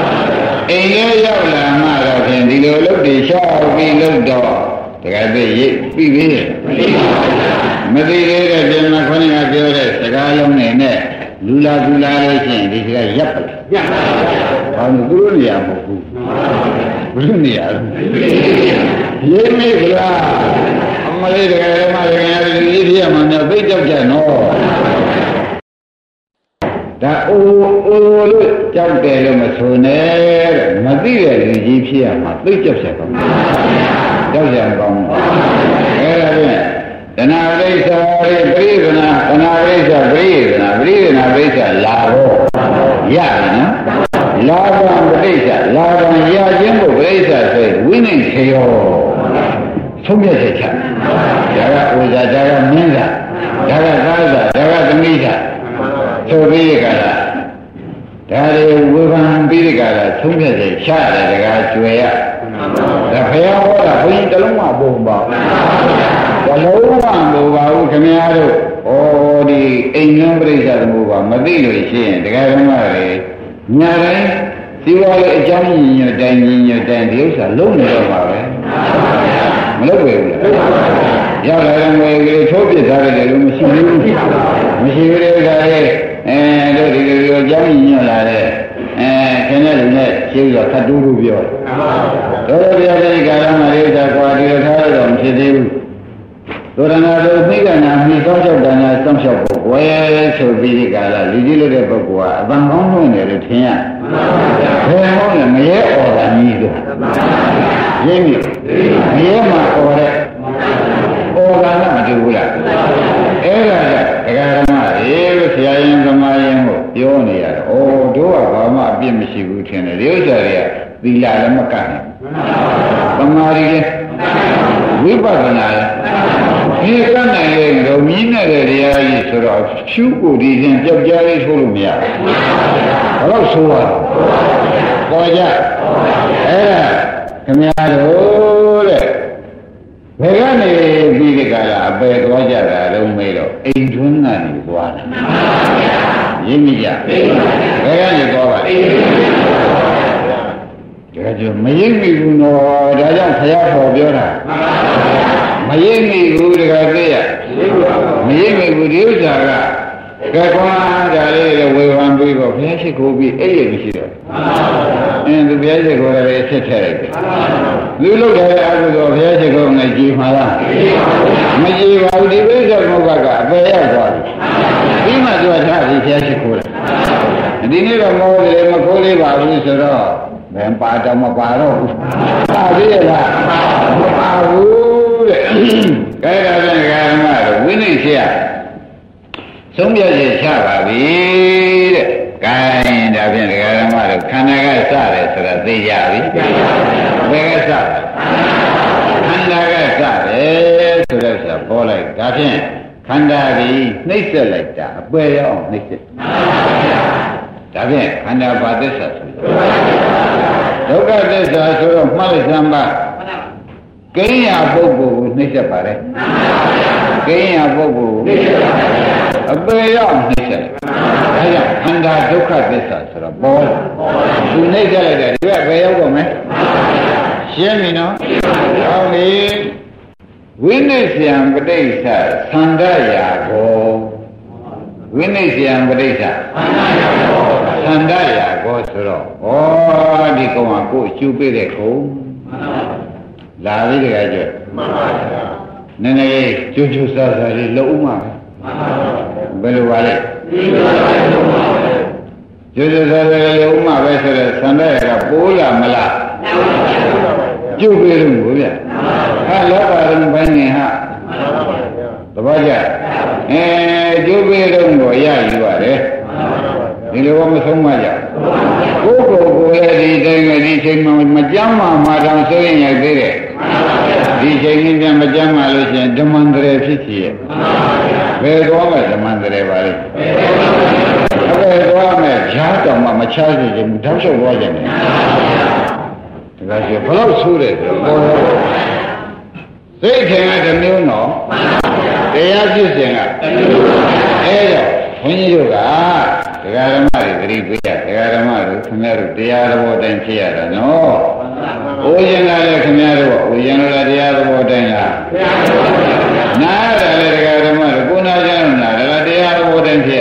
လေးရောက်လာမှတော့ဖြင့်ဒီလိုလုပ်ပြီးရှောက်ပြီးလုပ်တော့တကယ်သိရေးပြီးပြီမသိသေးတဲ့ပြင်မှာခေါင်းကပြောတဲ့စကားလုံးတွေနဲ့လူလာလို့ရှိရင်ဒီစကားရပ်ပါလားဘာလို့သူတို့နေရာမဟုတ်ဘူးဘယ်လိုနေရာလဲရေးမိကလားအမလေးတကယ်မှတကယ်ဒီပြရမှာတော့သိကြောက်ကြနော်ဒါအိုးလို့ကြောက်တယ်လို့မဆိုနဲ့တဲ့မသိတဲ့လူကြီးဖြစ်ရမှာသိကြောက်ချက်ကောင်းကြောက်ကြကောင်းအဲ့ဒါဖြင့်တဏှာပရိစ္ဆာပရိဒနာတဏှာပရိစ္ဆာပရိဒနာပရိစ္ဆာလာတော့ရတယ်နော်လာဘံပရိစ္ဆာလာဘံရခြင်းကိုပရိစ္ဆာဆိုဝိနည်းခေယောဆုံးဖြတ်ချက်ချဒါကဥဇာဒါကမင်းသာဒါကသားသာဒါကသမီးသာဆိုပြီးကြတာဒါတွေဝေဖန်ပြီးကြတာသုံးဖြတ်ချက်ချတယ်တကားကျွေရဒါဘုရားဟောတာဘုန်းကြီးတလုံးမပုံပါတလုံးမပုံပါဘူးခင်ဗျားတို့ဩဒီအိမ်လုံးပြိဿသမုပ္ပါမသိလို့ရှိရင်တကယ်ဓမ္မတွေညာတိုင်းဒီဝါလေးအကြောင်းညွတ်တိုင်းဒီဥစ္စာလုံးနေတော့ပါပဲမလုပ်ပဲဘူးရောက်လာတဲ့ငွေကလေးထိုးပစ်ထားတယ်လို့မရှိဘူးမရှိဘူးတဲ့ခါလေးတို့ဒီလိုအကြောင်းညွတ်လာတဲ့ခင်ဗျားတို့နဲ့ရှင်းတော့ခတ်တူးတူးပြောတော့ဘုရားတဲ့ကာလမှာဥစ္စာကွာဒီလိုထားတော့မဖြစ်သေးဘူးသောရဏတို့သိက္ခာနာမိသောကြောင့်တဏှာစောင့်ရှောက်ဖို့ဝယ်ဆိုပြီးဒီကာလလူကြီးလို့တဲ့ပုဂ္ဂိုလ်ကအပန်ကောင်းလို့နေတယ်ထင်ရဘယ်မှလည်းမရဲဩတာကြီးတို့ရင်းပြီမရဲမှာဩတဲ့ဩတာကမတူဘူးလားအဲ့ဒါကဒကာဓမ္မရေလို့ဆရာရင်သမားရင်ကိုပြောနေရတော့ဩတို့ကဘာမှအပြစ်မရှိဘူးထင်တယ်ဒီဥစ္စာတွေကသီလလည်းမကတ်နိုင်သမာဓိလည်းဝိပဿနာလည်းဒီကနိုင်ရဲ့တော့မြင်းတဲ့တရားကြီးဆိုတော့ဖြူကိုဒီရင်ကြောက်ကြလေးထိုးလို့မရဘူးဘာလို့ဆိုရလဲပေါ်ကြအဲ့ဒါခင်ဗျားတို့တဲ့ဘယ်ကနေပြီးဒီကလာအပယ်သွားကြတာတော့မေးတော့အိမ်တွင်းကနေသွားတာရင်းမိကြဘယ်ကနေသွားပါလဲဒါကြောင့်မရင်းမိဘူးနော်ဒါကြောင့်ဘုရားပေါ်ပြောတာမရင်းမိဘူးတခါသိရမရင်းမိဘူးဒီဥစ္စာကကဲကွာဒါလေးဝေဖန်ပြီးတော့ဘုရားရှိခိုးပြီးအဲ့ရမရှိတော့သူဘုရားရှိခိုးတယ်ဆက်ထည့်လိုက်တယ်လူလောက်တယ်အကုသိုလ်ဘုရားရှိခိုးငယ်ကြည်မှာလားမကြည်ပါဘူးဒီပိဿမုပ္ပါကအပေရောက်သွားပြီပြီးမှသူကထားပြီးဘုရားရှိခိုးတယ်ဒီနေ့တော့မောတယ်မခိုးလေးပါဘူးဆိုတော့ဘယ်ပါတော့မပါတော့ဘူးပါသေးရဲ့လားမပါဘူးတဲ့ကဲဒါဖြင့်ဓမ္မတို့ဝိနည်းရှိရဆုံးဖြတ်ချက်ချပါပြီတဲ့။ကဲဒါဖြင့်ဓမ္မတို့ခန္ဓာကစတယ်ဆိုတာသိကြပြီ။ဘယ်ကစလဲ။ခန္ဓာကစတယ်ဆိုတော့ဆိုတာပေါ်လိုက်ဒါဖြင့်ခန္ဓာကြီးနှိမ့်ဆက်လိုက်တာအပယ်ရအောင်နှိမ့်ဆက်။ဒါဖြင့်ခန္ဓာဘာသစ္စာဆိုဒုက္ခသစ္စာဆိုတော့မှတ်လိုက်စမ်းပါကိဉ္ယာပုဂ္ဂိုလ်ကိုနှိမ့်ဆက်ပါတယ်။ကိဉ္ယာပုဂ္ဂိုလ်ကိုနှိမ့်ဆက်အပေရောက်နှိမ့်ဆက်ဒါကြောင့်ခန္ဓာဒုက္ခသစ္စာဆိုတော့ပေါ်လာသူနှိမ့်ဆက်လိုက်တယ်ဒီကဘယ်ရောက်တော့မလဲရှင်းပြီနော်ဟုတ်ပြီဝိနည်းယံပဋိစ္စသန္တရာကိုဝိနည်းယံပဋိစ္စသန္တရာကိုဆိုတော့ဩဒီကောင်ကကိုယ်ကျူပေးတဲ့ခုံလာပြီတကယ်ကြည့်မှန်ပါဗျာနည်းနည်းကျူးကျူးဆာဆာလေးလုံးမှာပဲဘယ်လိုပါလဲကျူးကျူးဆာဆာလေးလုံးမှာပဲဆိုတော့သံတဲ့ကပိုးလာမလားကျူးပေးလို့ကိုဗျာဟာလောကရင်းဘယ်နေဟာသဘောကျကျူးပေးလို့ကိုရယူပါတယ်ဒီလိုမဆုံးမကြကိုယ်ကိုယ်လည်းဒီတိုင်းပဲဒီချိန်မှမကြမ်းမှတောင်ဆိုရင်ရိုက်သေးတယ်ဒီချိန်ကြီးပြန်မကြမ်းမှလို့ရှိရင်ဓမ္မန္တရေဖြစ်စီရဲ့ဘယ်သွားမဲ့ဓမ္မန္တရေပါလဲဘယ်သွားမဲ့ဈာတောင်မှမချစေချင်ဘူးတောက်လျှောက်သွားကြတယ်ဒါကဘယ်လောက်ဆိုးတယ်ဆိုတော့စိတ်ထင်ကတစ်မျိုးနော်တရားဖြစ်စဉ်ကအဲဒါဘုန်းကြီးတို့ကတရားဓမ္မတွေသတိပေးရတရားဓမ္မတို့ခင်ဗျားတို့တရားတော်တိုင်းဖြစ်ရတာနော်။ဥယျာဉ်လာလည်းခင်ဗျားတို့ဥယျာဉ်လာတရားတော်တိုင်းလား။နားရတယ်လေတရားဓမ္မတို့ကိုနာကြမ်းလားဒါတရားတော်တိုင်းဖြစ်ရ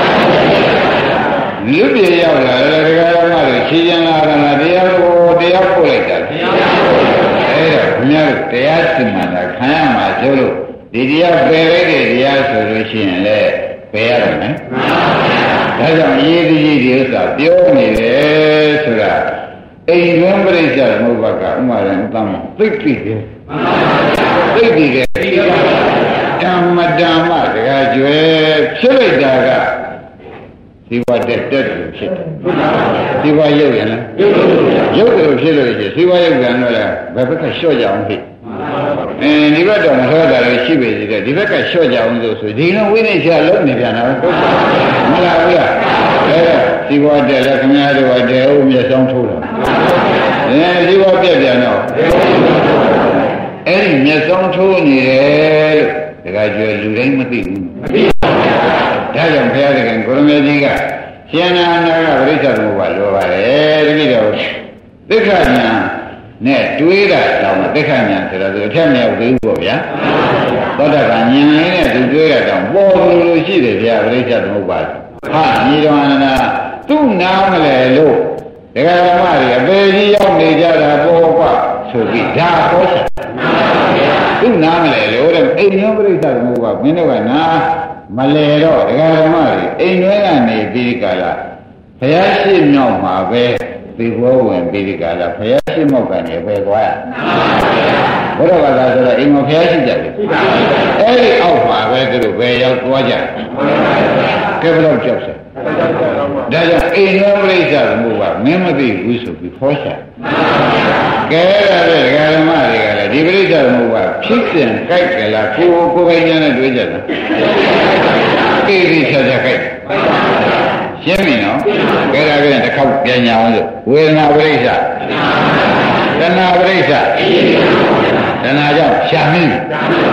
။လူပြေရောက်လာတယ်တရားဓမ္မတို့ရှင်းရလာတာတရားတော်တရားပို့လိုက်တာ။အဲဒါခင်ဗျားတို့တရားစင်မှန်တာခံရမှာကျလို့ဒီတရားပယ်လိုက်တဲ့တရားဆိုလို့ရှိရင်လေပယ်ရတယ်နော်။ဒါကြောင့်အရေးကြီးဒီဥစ္စာပြောနေတယ်ဆိုတာအိမ်တွင်းပြိဿသမုပ္ပါကဥမာရံတမ်းသိပြီတယ်။သိပြီတယ်။ဓမ္မဓမ္မတကကျွဲဖြစ်လိုက်တာကဒီဘတက်တက်ဖြစ်တယ်။ဒီဘရုပ်ရလား။ရုပ်တယ်ဖြစ်လို့ရှိရင်ဒီဘရုပ်ကံတော့လည်းဘယ်ဘက်ကလျှော့ကြအောင်ဖြစ်ဒီဘက်တော့မဟောတာလည်းရှိပေသေးတယ်ဒီဘက်ကလျှော့ကြအောင်လို့ဆိုဒီလိုဝိနည်းချလုံးနေပြန်တာမလားဘူးလားဒီဘဝတည်းလည်းခင်ဗျားတို့ကတည်းဦးမျက်စောင်းထိုးတာဒီဘဝပြက်ပြန်တော့အဲ့ဒီမျက်စောင်းထိုးနေတယ်လို့တခါကျွယ်လူတိုင်းမသိဘူးဒါကြောင့်ဘုရားသခင်ကိုရမေကြီးကရှင်နာနာကပရိစ္ဆေသမုပ္ပါလိုပါတယ်တတိတော်သိက္ခာညာနဲ့တွေးတာတောင်သိက္ခာညာဆိုတော့သူအထက်မြောက်သေးဘူးပေါ့ဗျာသောတာပန်ဉာဏ်လေးနဲ့သူတွေးတာတောင်ပေါ်လို့ရှိတယ်ဗျာပရိစ္ဆေသမုပ္ပါဟာညီတော်အနန္ဒာသူ့နားမလဲလို့ဒကာဓမ္မတွေအပေကြီးရောက်နေကြတာပေါ်ကွဆိုပြီးဒါဟောတာသူ့နားမလဲလို့တဲ့အိမ်ရောပရိစ္ဆေသမုပ္ပါမင်းတို့ကနားမလဲတော့ဒကာဓမ္မတွေအိမ်တွင်းကနေပြီးကြလားဘုရားရှိမြောက်မှာပဲဒီဘောဝင်ပြီးဒီကလာဘုရားရှိမောက်ကနေပဲသွားရဘုရားဘာသာဆိုတော့အိမ်မှာဘုရားရှိကြတယ်အဲ့ဒီအောက်မှာပဲသူတို့ပဲရောက်သွားကြကဲဘယ်တော့ကြောက်ဆက်ဒါကြောင့်အိမ်တော်ပြိဿသမုပ္ပါမင်းမသိဘူးဆိုပြီးခေါ်ချကဲရတဲ့ဓမ္မတွေကလည်းဒီပြိဿသမုပ္ပါဖြစ်စဉ်ကြိုက်ကြလားကိုယ်ပိုင်ဉာဏ်နဲ့တွေးကြတယ်ကိရိချာချာကြိုက်ရှင်းပြီနော်ကဲဒါပြန်တစ်ခေါက်ပြန်ညာအောင်ဆိုဝေဒနာပရိစ္ဆတဏှာပရိစ္ဆတဏှာကြောင့်ရှာမင်း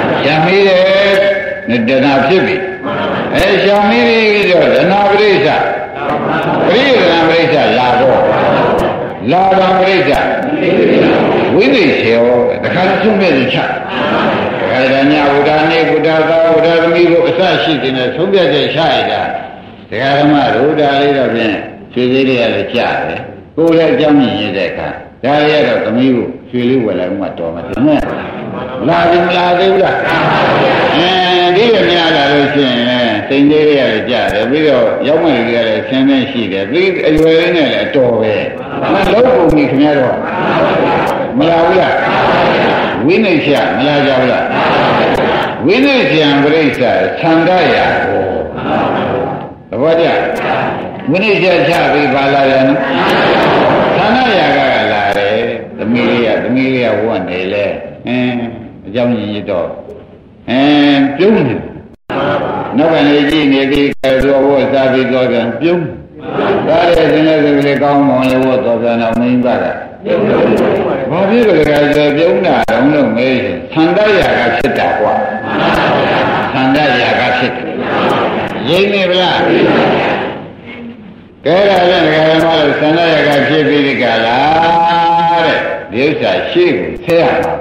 တယ်တဏှာဖြစ်ပြီရှာမင်းပြီးတော့တဏှာပရိစ္ဆပရိဒနာပရိစ္ဆလာတော့လာတာပရိစ္ဆဝိသိချေဟောတခါသုံးပြည့်ချတခါတည်းညာဘုရားနေဘုရားသာဘုရားသမီးကိုအစရှိတဲ့သုံးပြည့်ချက်ချရတာတရားဓမ္မတို့ဒါလေးတော့ဖြင့်ရွှေသေးလေးကလည်းကြားတယ်ကိုယ်လည်းအကြောင်းမြင်ရတဲ့အခါဒါရတော့သမီးကိုရွှေလေးဝယ်လိုက်မှတော်မှာတယ်နော်လာပြီမလာသေးဘူးလားဒီလိုများလာလို့ရှိရင်စိန်သေးလေးကလည်းကြားတယ်ပြီးတော့ရောက်မှလေးကလည်းဆင်းနေရှိတယ်ပြီးအရွယ်လေးနဲ့လည်းတော်ပဲလုံးပုံကြီးခင်ဗျားတော့မလာဘူးလားဝိနိချမလာကြဘူးလားဝိနိချံပရိစ္ဆာသံဃာယကိုသဘောကျဝိနည်းချပြီးပါလာတယ်နော်ဌာနရာကလာတယ်သမီးလေးကဝတ်နေလဲအကြောင်းရင်းရတော့ပြုံးတယ်နောက်ကနေကြည့်နေပြီးသောဝတ်စားပြီးတော့ပြန်ပြုံးသားတဲ့စင်းတဲ့စလေးကောင်းမောင်လေးဝတ်တော့ပြန်တော့မင်းသားကဘာဖြစ်လို့လဲဆိုပြုံးတာတော့လို့မေးရင်သံဃာရာကဖြစ်တာကွာသံဃာရာကဖြစ်တယ်ရင်းနေဗလားကဲဒါလည်းဒကာဓမ္မတို့သံဃာရကဖြစ်ပြီးဒီကလာတဲ့ဒီဥစ္စာရှိကိုဆဲရမှာ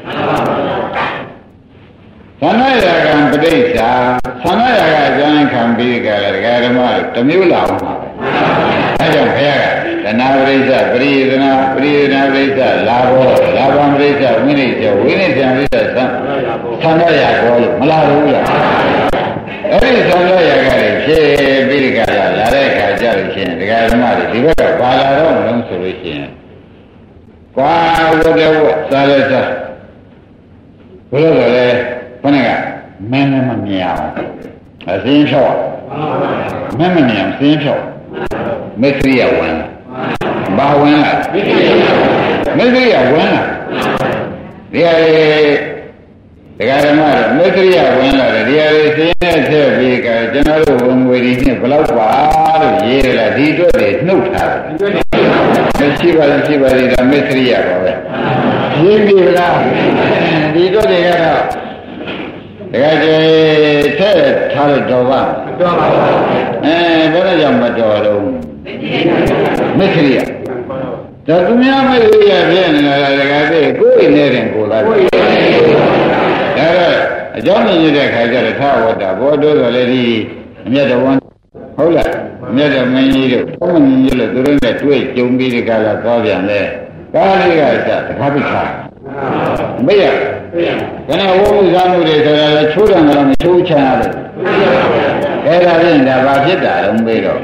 သံဃာရကံပဋိစ္ဆာသံဃာရကအကျဉ်းခံပြီးကြတယ်ဒကာဓမ္မတို့တစ်မျိုးလာအောင်ပါအဲကြောင့်ဘုရားကတဏှာပဋိစ္ဆာပရိဒနာပရိစ္ဆာလာဘံပဋိစ္ဆာဝိနိစ္စပဋိစ္ဆာသံဃာရကောလို့မလာဘူးလားအဲ့ဒီသံဃာရကလည်းဖြစ်ပြီးဒီကလာတဲ့အခါကျလို့ရှိရင်ဒကာဓမ္မတွေဒီဘက်ကဘာလာတော့မလို့ဆိုလို့ရှိရင်ကွာဝတ်တဲ့ဝတ်စားလဲစားဘယ်လိုလဲခဏကမင်းလည်းမမြင်အောင်အစင်းဖြောက်မင်းမမြင်အောင်စင်းဖြောက်မစ္စရိယဝင်ဘာဝင်လားမစ္စရိယဝင်လားဒီဟာဒကာဓမ္မတို့မစ္စရိယဝင်လာတယ်ဒီဟာတွေစင်းနဲ့ဆက်ပြီးကကျွန်တော်တို့ဝင်ငွေဒီနှစ်ဘယ်လောက်ပါလို့ရေးရလားဒီအတွက်တွေနှုတ်ထားတယ်ရှိပါလိမ့်ဒါမစ္စရိယပါပဲရေးပြီလားဒီအတွက်တွေကတော့တကယ်ထဲထားလို့တော်ပါတော်ပါဘယ်နဲ့ကြောင့်မတော်တော့မိခရိယဒါသူများမိခရိယဖြစ်နေတာတကယ်ပဲကိုယ်နဲ့တင်ကိုယ်လားဒါတော့အကြောင်းမြင်ရတဲ့ခါကျတော့သာဝတ္တဘောတို့ဆိုလေဒီအမြတ်တော်ဟုတ်လားအမြတ်တော်မင်းကြီးတို့ဘုံမင်းကြီးလို့သူတို့နဲ့တွေ့ကြုံပြီးဒီကလာသွားပြန်လဲကားလေးကစတခါပိခါမေ့ရခဏဝုန်းစားမှုတွေဆိုတာလည်းချိုးတယ်ကတော့မချိုးချင်ရတယ်အဲ့ဒါဖြင့်ဒါဘာဖြစ်တာလဲမေးတော့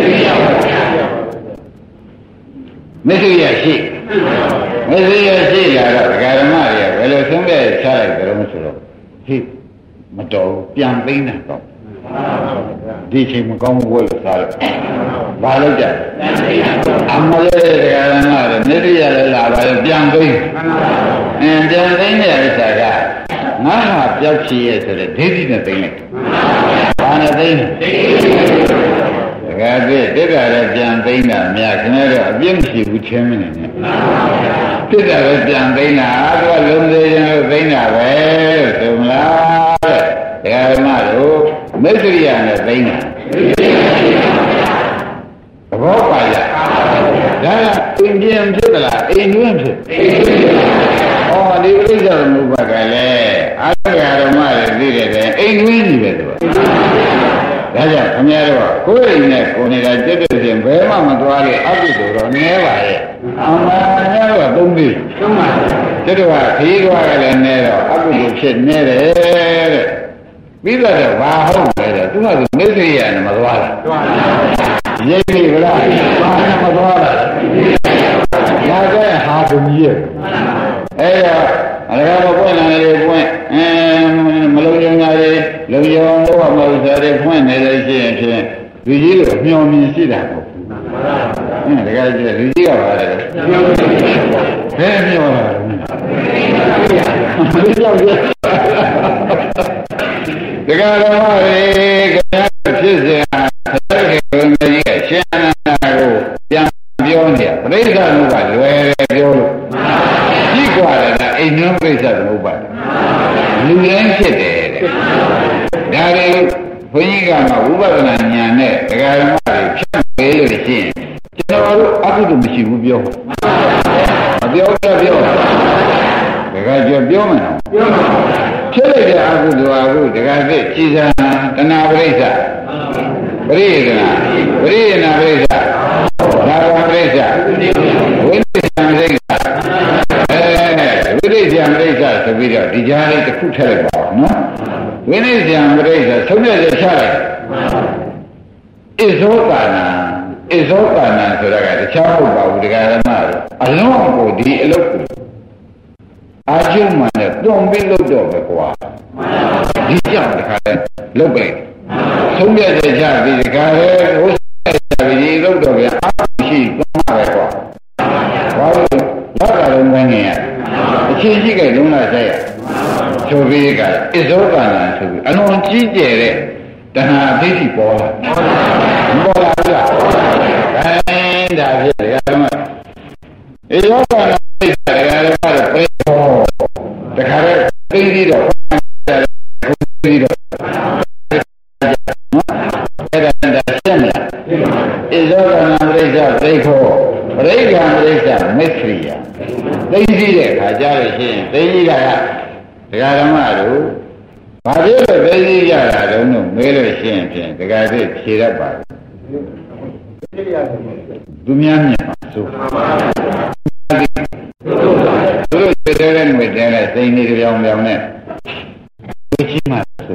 မစ္စရိယရှိမစ္စရိယရှိလာတော့ဒကာဓမ္မတွေကဘယ်လိုဆုံးဖြတ်ချလိုက်ကြလို့ဆိုတော့ဟိမတော်ပြန်သိမ်းတာတော့ဒီချိန်မကောင်းဘူးလို့သာလို့ဘာလို့ကြအမလေးဒကာဓမ္မတွေမစ္စရိယလည်းလာပါလေပြန်သိမ်းပြန်သိမ်းတဲ့ဥစ္စာကငါဟာပြောက်ချီရဲ့ဆိုတဲ့ဒိဋ္ဌိနဲ့သိမ်းလိုက်ဘာနဲ့သိမ်းလဲတကယ်ပြည့်တက်တာလည်းပြန်သိမ်းတာမြတ်ခင်ဗျားတို့အပြည့်မရှိဘူးချင်းမနေနဲ့တက်တာလည်းပြန်သိမ်းတာသူကလုံးသေးရင်လို့သိမ်းတာပဲလို့ဆိုမလားတဲ့ဒကာဓမ္မတို့မစ္စရိယနဲ့သိမ်းတာသဘောပါရဒါကအိမ်ပြန်ဖြစ်သလားအိမ်တွင်းဖြစ်ဩဒီဥစ္စာမူပါကလည်းအာရဓမ္မတွေသိတယ်အိမ်တွင်းကြီးပဲသူကဒါကြောင့်ခင်ဗျားတို့ကကိုယ်အိမ်နဲ့ကိုယ်နေတာတက်တဲ့ပြင်ဘယ်မှမသွားတဲ့အပိဓိတော့နည်းပါရဲ့အမှန်ကတော့သုံးပြီးတက်တော့ခရီးသွားကြလည်းနည်းတော့အပိဓိဖြစ်နေတယ်တဲ့ပြီးတော့ဘာဟုတ်လဲတဲ့သူကမစ္စရိယနဲ့မသွားတာရိပ်ပြီဗလားဘာနဲ့မသွားတာဒါကဟာဘုံကြီးရဲ့အဲ့တော့အရဟောပွင့်လာတယ်ပွင့်မလုံးရင်ငါတွေလုံယုံတော့မဟုတ်စားတယ်ဖွင့်နေလို့ရှိရင်ဖြင့်လူကြီးတို့မျောမြင်ရှိတာပေါ့တကယ်ကြည့်လူကြီးကပါတယ်ဘယ်မျောလာလဲမလေးကြောက်ရတကယ်တော့ဖြစ်စေတဲ့ခေတ်ကြီးကရှင်းနာကိုပြန်ပြောနေပြိဿမှုကလွယ်တယ်ပြောလို့ကြီးกว่าတယ်အိမ်နှုံးပြိဿသမုပ္ပါဒ်လူတိုင်းဖြစ်တယ်တဲ့ဒါတွေဘုန်းကြီးကမှဝိပဿနာဉာဏ်နဲ့ဒကာဓမ္မတွေဖြတ်ပေးလို့ရှိရင်ကျွန်တော်တို့အကုသိုလ်မရှိဘူးပြောမပြောတော့ပြောဒကာကျော်ပြောမယ်နော်ပြောပါဘူးဖြစ်လိုက်တဲ့အကုသိုလ်အကုဒကာသိကြည်စာတဏှာပရိစ္ဆပရိယေနာပရိယေနာပရိစ္ဆသာဝပရိစ္ဆဝိသေသံပရိစ္ဆဝိသေသံပရိစ္ဆဆိုပြီးတော့ဒီကြားလေးတစ်ခုထည့်လိုက်ပါဦးနော်ဝိသေသံပရိစ္ဆဆုံးဖြတ်ချက်ချလိုက်ဣဇောကာနာဆိုတာကတခြားမဟုတ်ပါဘူးဒကာဓမ္မတို့အလုံးကိုဒီအလုပ်ကိုအာကျုံမှနဲ့တွန်ပြီးလုပ်တော့ပဲကွာဒီကြောင့်တခါလဲလုပ်လိုက်ဆုံးဖြတ်ချက်ချပြီးတခါလဲဟိုဆက်ပြီးဒီလုပ်တော့ဗျာရှိသွားမှာပဲကွာဘာလို့လောက်တာလုံးဝင်နေရအချင်းကြီးကလုံးလာဆိုင်ရဆိုပြီးကဣဇောကနာဆိုပြီးအလွန်ကြီးကျယ်တဲ့တဏှာအသိရှိပေါ်လာမပေါ်လာဘူးလားဒါဖြစ်တယ်ဓမ္မဣဇောကနာသိတယ်ဓမ္မတော့ပြေတခါလဲသိပြီးတော့ပြီးတော့အဲ့ဒါရှင်းမလားဣဇောကနာပရိစ္ဆသိခောပရိက္ခာပရိစ္ဆမစ္စရိယသိသိတဲ့အခါကျလို့ရှိရင်သိကြီးကဒကာဓမ္မတို့ဘာဖြစ်လို့သိကြီးကြတာတုံးလို့မေးလို့ရှိရင်ဖြင့်ဒကာသိဖြေတတ်ပါတယ်သူများမြင်ပါဆိုသူတို့တဲ့ငွေတဲတဲ့စိန်လေးကြောင်ကြောင်နဲ့သူကြီးမှဆို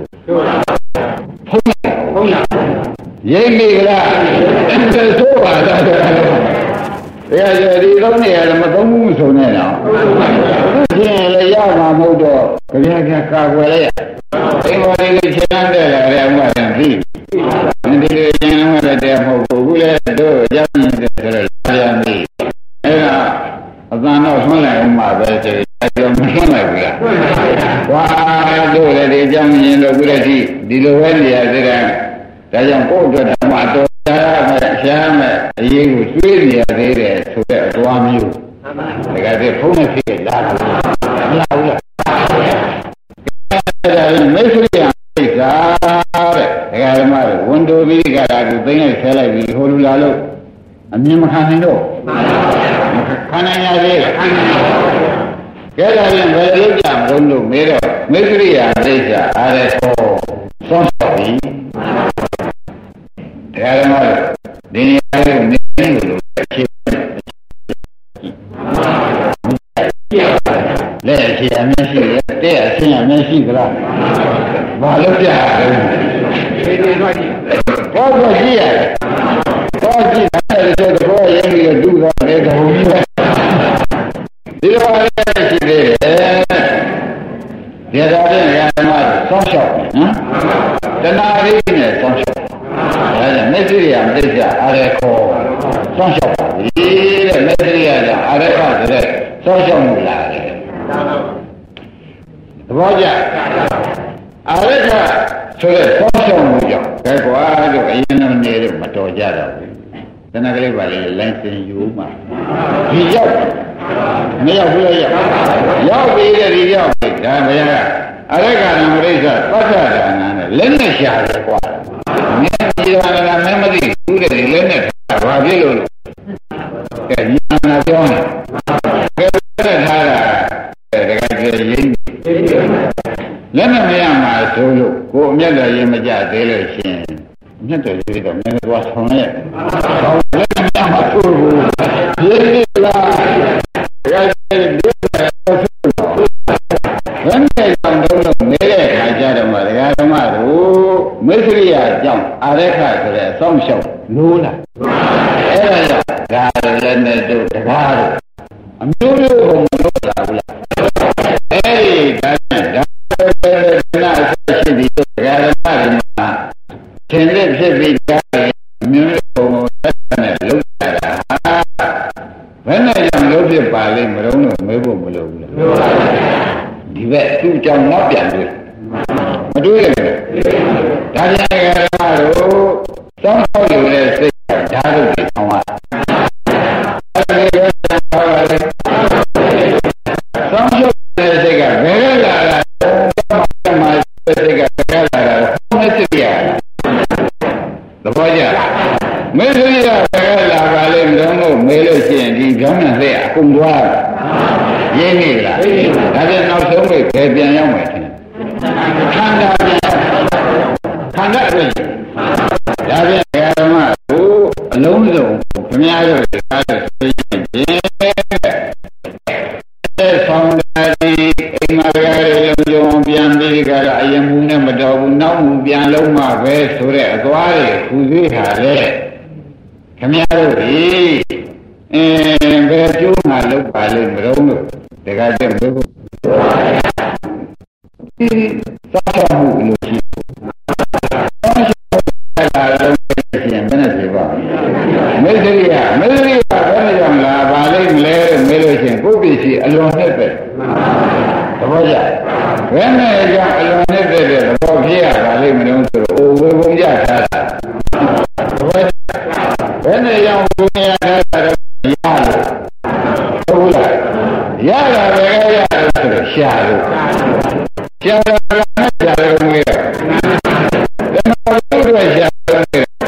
ဟုတ်လားရိပ်မိကလားအဲ့ဒါဆိုပါတော့တရားကျဒီသုံးနေရတယ်မသုံးဘူးဆိုနေတော့သူချင်းလည်းရမှာမဟုတ်တော့ကြင်ကာကွယ်လိုက်ရအိမ်ပေါ်လေးချမ်းတဲ့လာတယ်အမှန်တည်းပြီးဒီလိုကျင်းလာတဲ့မဟုတ်ဘူးလေတို့အကြောင်းရင်းဆိုတော့ပြန်ပြီးအဲ့ဒါအသံတော့ဆွမ်းလိုက်အောင်မှာပဲဆိုတော့မဆွမ်းလိုက်ဘူးလားဝါတို့လည်းဒီအကြောင်းရင်းတော့ခုတည်းဒီလိုပဲနေရသေးတယ်ဒါကြောင့်ကိုယ့်အတွက်ဓမ္မတော်ရှားမဲ့အရေးကိုတွေးနေရသေးတယ်ဆိုတဲ့အတော်မျိုးဒါကတည်းကဖုံးနေဖြစ်လာတယ်မလားဘူးလားအဲ့ဒါမိတ်ဆွေသိလိုက်ဆဲလိုက်ပြီးဟိုလူလာလို့အမြင်မခံနိုင်တော့ခံနိုင်ရသေးကဲဒါပြန်ဘယ်လိုကြမလို့မေးတော့မေသရိယာဒိဋ္ဌာအားရသောသောဆောပြီတရားဓမ္မဒီနေရာကိုနေလို့အခြေလက်အခြေအမျက်ရှိတယ်တဲ့အဆင်းအမျက်ရှိကြလားဘာလို့ပြရတယ်ဘောကကြည့်ရတယ်ဘောကြည့်တယ်ဆိုတော့ဘောရင်းပြီးတော့ဒုက္ခနဲ့တော့ဒီလိုလည်းရှိသေးတယ်ဒါတော့ရဓမ္မဆောင်းလျှောက်နော်တဏှာရိနဲ့ဆောင်းလျှောက်ဒါကြောင့်မေသရိယာမသိကြအာရခောဆောင်းလျှောက်ပါဒီတဲ့မေသရိယာကြောင့်အာရခဆိုတဲ့ဆောင်းလျှောက်မှုလာတယ်သဘောကျအာရခဆိုတဲ့ဆောင်းလျှောက်မှုကြောင့်ဒါကွာတို့အရင်တော့နေလို့မတော်ကြတော့ဘူးတဏှာကလေးပါလေလိုင်းစင်ယူမှဒီရောက်မရောက်ဘူးရောက်ပြီတဲ့ဒီရောက်ပြီဒါဘယ်ကအရကနာမရိစ္ဆသတ္တဒါနာနဲ့လက်နဲ့ရှာတယ်ကွာမင်းဒီကနာမင်းမသိဘူးတဲ့လက်နဲ့ဘာဖြစ်လို့ကဲညာနာပြောနေကဲလက်ထားတာတကယ်ရင်းလက်နဲ့မရမှာဆိုလို့ကိုအမျက်တော်ရင်မကြသေးလို့ရှင်အမျက်တော်ကြီးတော့မင်းတို့ဆောင်းရဲ့လက်နဲ့မရမှာဆိုဘူးရင်းလားဘယ်နဲ့ကြောင့်တော့နေတဲ့ခါကြတော့မှဒကာဓမ္မတို့မေသရိယာကြောင့်အာရခဆိုတဲ့စောင့်ရှောက်နိုးလာအဲ့ဒါကြောင့်ဒါလည်းနဲ့တို့တကားတို့အမျိုးမျိုးကိုမလို့လာဘူးလားအဲ့ဒီဒါနဲ့ဒါလည်းနာအဆက်ရှိပြီးဒကာဓမ္မတွေမှာသင်တဲ့ဖြစ်ပြီးဒါအမျိုးမျိုးကိုဆက်နဲ့လုံးကြတာဘယ်နဲ့ကြောင့်လုံးဖြစ်ပါလိမ့်မလို့မေးဖို့မလိုဘူးလားဒီဘက်သူ့ကြောင့်နောက်ပြန်တွေ့မတွေ့ရဘူးဒါပြန်ကြရတော့စောင်းဆောက်ယူတဲ့စိတ်ဓာတ်တို့ကိုဆောင်းရအဲဒီဆောင်းဆောက်တဲ့စိတ်ကဘယ်ကလာတာမှာစိတ်ကဘယ်ကလာတာမသိရသဘောကျမေးလို့ရဘယ်ကလာပါလိမ့်မလို့မေးလို့ရှိရင်ဒီကြောင်းနဲ့စိတ်အကုန်သွားရင်းနေလားဒါပြန်နောက်ဆုံးပဲဘယ်ပြန်ရောက်မယ်ထင်ခန္ဓာပြန်ခန္ဓာပြန်ဒါပြန်ဓမ္မကိုအလုံးစုံခင်ဗျားတို့ကားလို့ဆိုရင်ဆောင်းတာဒီအိမ်မှာကြရလုံးလုံးပြန်ပြီးကြတော့အယမူနဲ့မတော်ဘူးနောက်မူပြန်လုံးမှပဲဆိုတဲ့အသွားတွေခူသေးတာလေခင်ဗျားတို့ဒီဘယ်ကျိုးမှလောက်ပါလိမ့်မလို့တကယ်တည်းဘယ်ကိုဒီစောင့်မှုလို့ရှိတာလုံးပြန်ဘယ်နဲ့ပြေပါမေသရိယဘယ်နဲ့ကြောင့်လာပါလိမ့်မလဲမေးလို့ရှိရင်ကိုယ့်ပစ္စည်းအလွန်နဲ့ပဲသဘောကျဘယ်နဲ့ကြောင့်အလွန်နဲ့ပဲသဘောဖြစ်ရပါလိမ့်မလို့ဆိုတော့အိုဝေဘုံကြထားတာသဘောဘယ်နဲ့ကြောင့်ဘုံရထားတာဟုတ်လားရတာပဲရတာဆိုတော့ရှာလို့ရှာတာနဲ့ရှာတယ်ဘုရားဒါမှမဟုတ်တော့ရှာတယ်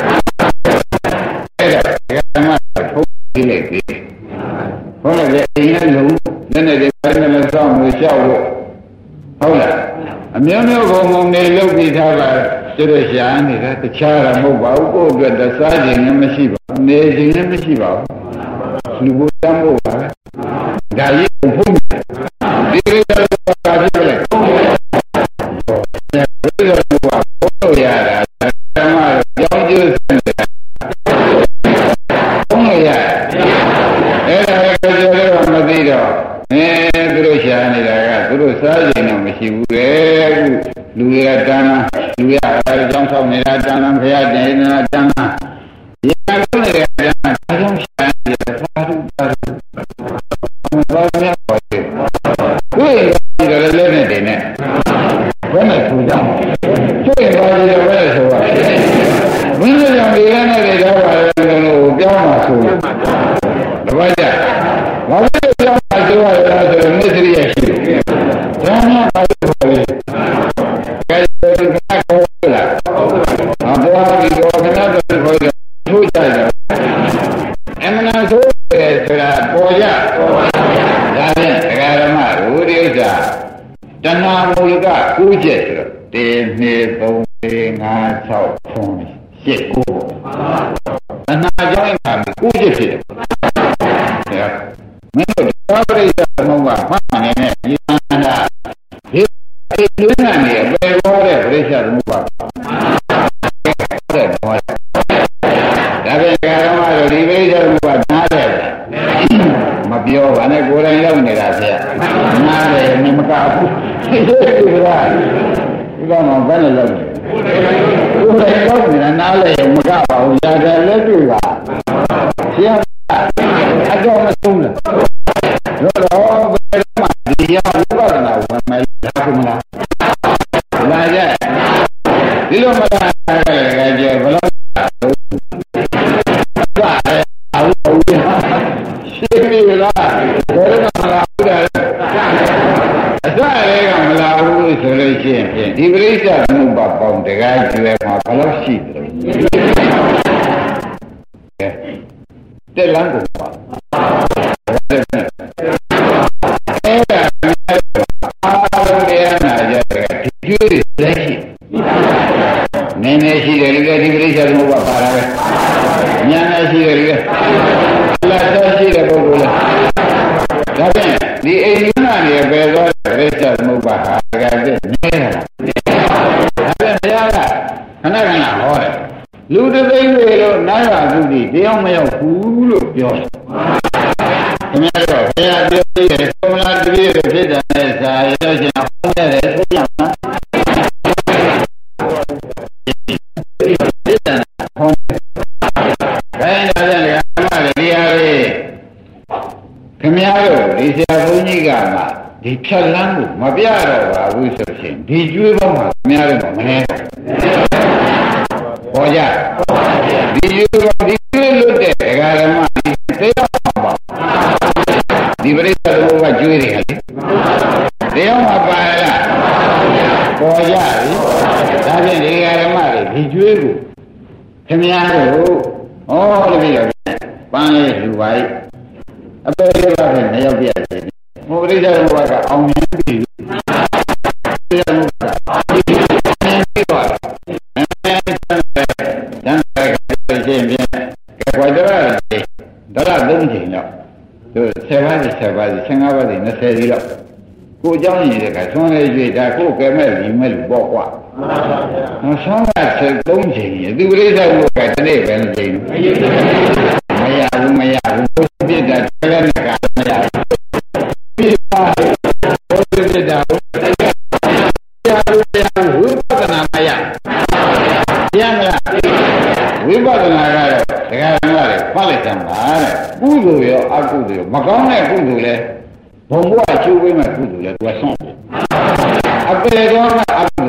အဲ့ဒါကမှဖုတ်ကြည့်လိုက်ပြီဟုတ်လားဒီအိမ်နဲ့လုံးနည်းနည်းဒီပိုင်းနဲ့စောင့်လို့ရှောက်လို့ဟုတ်လားအမျိုးမျိုးဘုံဘုံနေလုပ်ပြီးထားပါဆိုတော့ရှာနေတာတခြားတာမဟုတ်ပါဘူးကိုယ့်အတွက်တစားခြင်းလည်းမရှိပါဘူးနေခြင်းလည်းမရှိပါဘူးလူဘုံတမ်းဖို့ပါဒါကြီးဘုံဖုံးဒီလိုတော့ပါဖြစ်လိုက်ဒီလိုတော့ဘုံရတာဓမ္မကြောင်းကျိုးစံတယ်ဘုံရအဲ့ဒါကိုပြောတော့မသိတော့သူတို့ရှာနေတာကသူတို့စားခြင်းတော့မရှိဘူးလေအခုလူတွေကတန်းလူရအဲကြောင်းဆောက်နေတာတန်းခရတင်နေတာတန်းရတာလို့လည်းတန်းဒါကြောင့်ရှာနေတာသာဓုသာဓုဘာများပါလဲတွေ့ရတယ်လည်းနဲ့တင်နေဘယ်နဲ့ထူကြတွေ့ပါလေဘယ်နဲ့ဆိုပါမင်းတို့ကြောင့်ဒီကနေ့တွေတော့ပါလို့ပြောင်းပါဆိုတပည့်ကြဘာလို့ပြောင်းပါဆိုရလဲဆိုတော့မစ္စရိယရှိတယ်ဒါမှမဟုတ်ဘူးလေကဲဒီကခေါ်လာအပေါ်ဒီတော့ခဏတော့ခေါ်ရမနာဆိုးတယ်ဆိုတာပေါ်ကြဒါဖြင့်တရားဓမ္မရူဒီဥစ္စာတဏှာမူလက9ချက်ဆိုတော့1 2 3 4 5 6 7 8 9တဏှာကြောင့်ပါ9ချက်ဖြစ်တယ်မင်းတို့သာပရိစ္ဆေသမုပ္ပါမှန်နေနဲ့ဉာဏ်တာဒီလူနာနေအပေဘောတဲ့ပရိစ္ဆေသမုပ္ပါတဲ့ဘောဒါပြန်ကာရမတို့ဒီပရိစ္ဆေသမုပ္ပါနားတယ်မပြောပါနဲ့ကိုယ်တိုင်ရောက်နေတာဆရာနားတယ်မမကဘူးဒီလားဒီကောင်ကဘယ်နဲ့လောက်ကိုယ်တိုင်ရောက်နေတာနားလဲမကပါဘူးရတယ်လက်တွေ့ပါဆရာအတော့မဆုံးလားတော့ဘယ်မှာဒီရဝိပဿနာဝင်မယ်လားခုမလားလာကြဒီလိုမလားကြည့်ဘယ်လိုရှိပြီလားဘယ်လိုမလားဘူးလားအစရဲကမလားဘူးဆိုလို့ရှိရင်ဒီပရိစ္ဆေသမုပ္ပါပေါင်းတကားကျွဲမှာဘယ်လိုရှိတယ်တက်လန်းကိုပါအဲ့ဒါအားလုံးတရားနာကြတယ်ဒီကျွေးတွေလည်းရှိနည်းနည်းရှိတယ်လေဒီပရိစ္ဆေသမုပ္ပါပါတာပဲညာနဲ့ရှိတယ်လေလက်သက်ရှိတဲ့ပုဂ္ဂိုလ်လားဒါဖြင့်ဒီအိမ်နာနေပဲသောပရိစ္ဆေသမုပ္ပါဟာကတည်းကနေတာဒါဖြင့်ဘုရားကခဏခဏဟောတယ်လူတစ်သိန်းတွေလို့နာရသုတိတရားမရောက်ဘူးလို့ပြောတယ်ခင်ဗျားတို့ဘုရားပြောသေးတယ်သမဏတပည့်တွေဖြစ်တဲ့စာရလို့ရှိရင်ဟောရတယ်သိကြမှာသိတယ်ဟောဘယ်လိုလဲဓမ္မတွေတရားတွေခင်ဗျားတို့ဒီဆရာဘုန်းကြီးကမှဒီဖြတ်လန်းကိုမပြတော့ပါဘူးဆိုရှင်ဒီကျွေးပေါင်းမှာခင်ဗျားတို့မနေဟောကြဒီကျွေးလွတ်တဲ့ဒကာဓမ္မတရားပါဒီပရိစ္ဆေသမုပ္ပါကျွေးတယ်လေတရားမှာပါလားပေါ်ကြပြီဒါဖြင့်ဒကာဓမ္မတွေဒီကျွေးကိုခင်ဗျားတို့ဟောလို့ပြီးတော့ပန်းလေးလူပါ့အပေလေးပါပဲနှစ်ယောက်ပြရတယ်ဘုပရိစ္ဆေသမုပ္ပါကအောင်မြင်ပြီတရားမှုကပြီးတော့တန်းတဲ့ချင်းပြကွာတော့3ချိန်တော့သူ10ပါး10ပါး15ပါး20ဒီတော့ကိုเจ้าညီတဲ့ကသွန်းလေးကျွေးဒါကိုကဲမဲ့ညီမဲ့လူပေါ့ကွာဆောင်းက3ချိန်ကြီးသူပရိစ္ဆေသမုပ္ပါကတနေ့ပဲချိန်မရဘူးပြစ်တာလည်းနဲ့ကမရဘူးပြစ်ပါဘုရားပြစ်တာဝိပဿနာမရရမလားဝိပဿနာကတော့ဒကာဓမ္မတွေဖတ်လိုက်ကြမှာတဲ့ကုသိုလ်ရောအကုသိုလ်ရောမကောင်းတဲ့ကုသိုလ်လဲဘုံဘဝကျိုးပေးမဲ့ကုသိုလ်လဲသူကဆုံးတယ်အပေတော်ကအကုသိုလ်